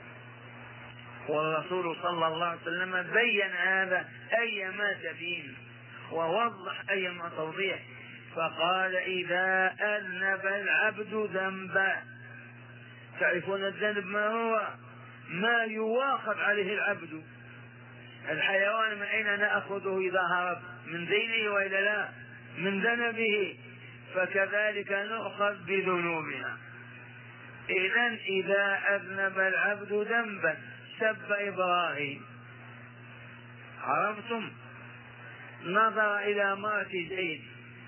والرسول صلى الله عليه وسلم بين هذا أيما تبين ووضح أيما توضيح، فقال: إذا أذنب العبد ذنبا. تعرفون الذنب ما هو؟ ما يواخذ عليه العبد. الحيوان من أين نأخذه إذا هرب؟ من ذيله وإلا لا؟ من ذنبه. فكذلك نؤخذ بذنوبنا. إذن إذا أذنب العبد ذنبا، سب إبراهيم، عرفتم؟ نظر إلى مرأة زيد،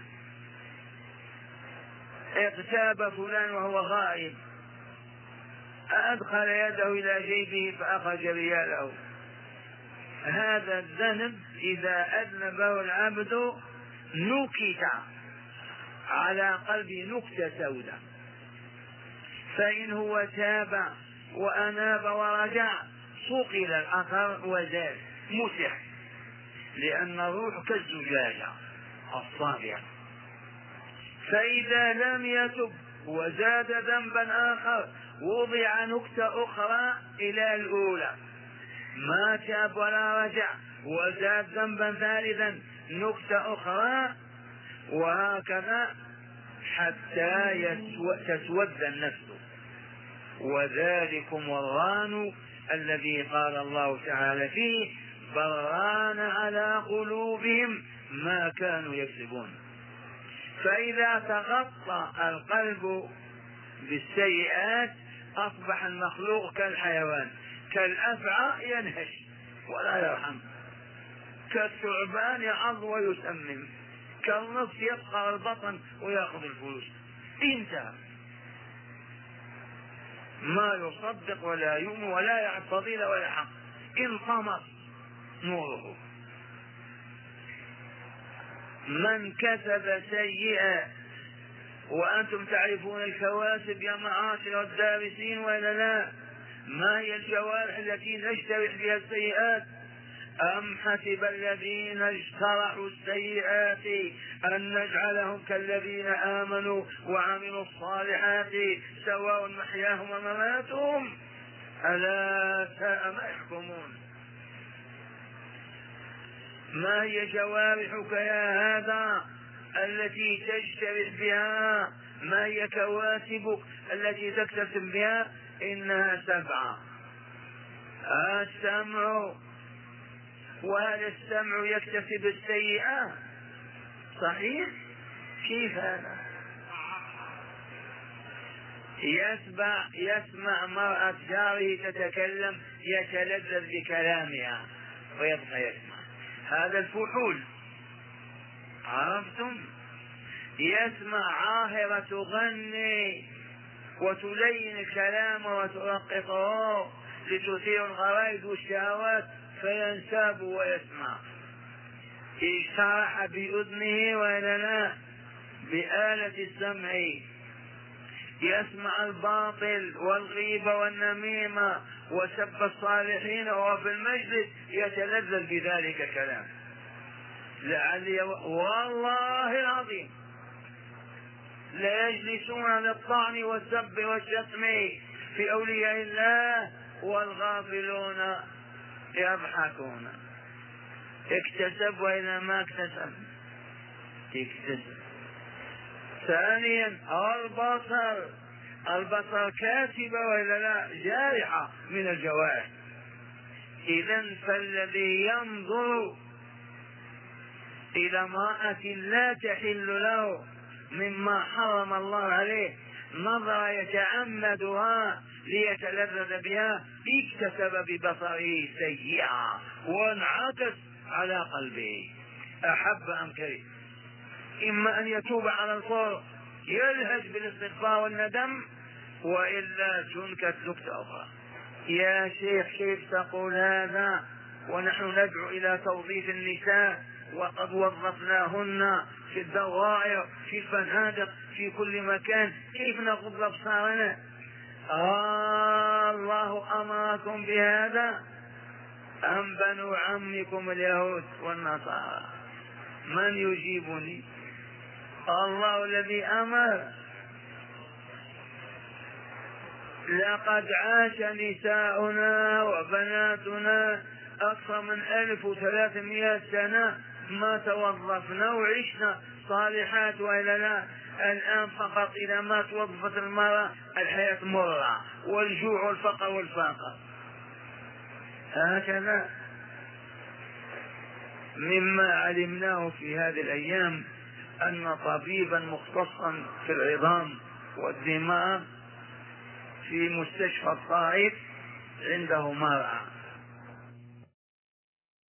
اغتاب فلان وهو غائب، أدخل يده إلى جيبه فأخرج رياله. هذا الذنب إذا أذنبه العبد نكت على قلبه نكتة سوداء. فإن هو تاب وأناب ورجع صقل الأثر وزال مسح، لأن الروح كالزجاجة الصافية. فإذا لم يتب وزاد ذنبا آخر وضع نكتة أخرى إلى الأولى، ما تاب ولا رجع وزاد ذنبا ثالثا نكتة أخرى، وهكذا حتى تسود النفس. وذلكم الران الذي قال الله تعالى فيه: بران على قلوبهم ما كانوا يكسبون. فإذا تغطى القلب بالسيئات أصبح المخلوق كالحيوان، كالأفعى ينهش ولا يرحم، كالثعبان يعض ويسمم، كالنص يبقى البطن ويأخذ الفلوس. انتهى، ما يصدق ولا يؤمن ولا يعرف فضيلة ولا حق، انطمس نوره. من كسب سيئة، وأنتم تعرفون الكواسب يا معاشر الدارسين ولا لا؟ ما هي الجوارح التي نجترح بها السيئات؟ أم حسب الذين اجترحوا السيئات أن نجعلهم كالذين آمنوا وعملوا الصالحات سواء محياهم ومماتهم؟ ألا ساء ما يحكمون. ما هي جوارحك يا هذا التي تجترح بها؟ ما هي كواسبك التي تكتسب بها؟ إنها سبعة. السمع، وهل السمع يكتسب السيئة؟ صحيح؟ كيف هذا؟ يسمع يسمع مرأة جاره تتكلم يتلذذ بكلامها ويبقى يسمع، هذا الفحول. عرفتم؟ يسمع عاهرة تغني وتلين الكلام وترققه لتثير الغرائز والشهوات فينساب ويسمع. اجترح بأذنه وإلا لا؟ بآلة السمع. يسمع الباطل والغيبة والنميمة وسب الصالحين وهو في المجلس يتلذذ بذلك الكلام. لعلي والله العظيم لا يجلسون للطعن والسب والشتم في أولياء الله والغافلون يضحكون. اكتسب وإذا ما اكتسب اكتسب. ثانيا البصر، البصر كاتبة وإلا لا؟ جارحة من الجوارح. إذا فالذي ينظر إلى امرأة لا تحل له مما حرم الله عليه نظر يتعمدها ليتلذذ بها اكتسب ببصره سيئة وانعكس على قلبه، أحب أم كره. إما أن يتوب على الفور يلهج بالاستغفار والندم، وإلا تنكت نكتة أخرى. يا شيخ كيف تقول هذا ونحن ندعو إلى توظيف النساء وقد وظفناهن في الدوائر في الفنادق في كل مكان، كيف نغض أبصارنا؟ آه الله أمركم بهذا أم بنو عمكم اليهود والنصارى؟ من يجيبني؟ الله الذي أمر. لقد عاش نساؤنا وبناتنا أكثر من ألف وثلاثمائة سنة ما توظفنا وعشنا صالحات وإلا لا؟ الآن فقط إذا ما توظفت المرأة الحياة مرة والجوع والفقر والفاقة. هكذا. مما علمناه في هذه الأيام أن طبيبا مختصا في العظام والدماغ في مستشفى الطائف عنده مرأة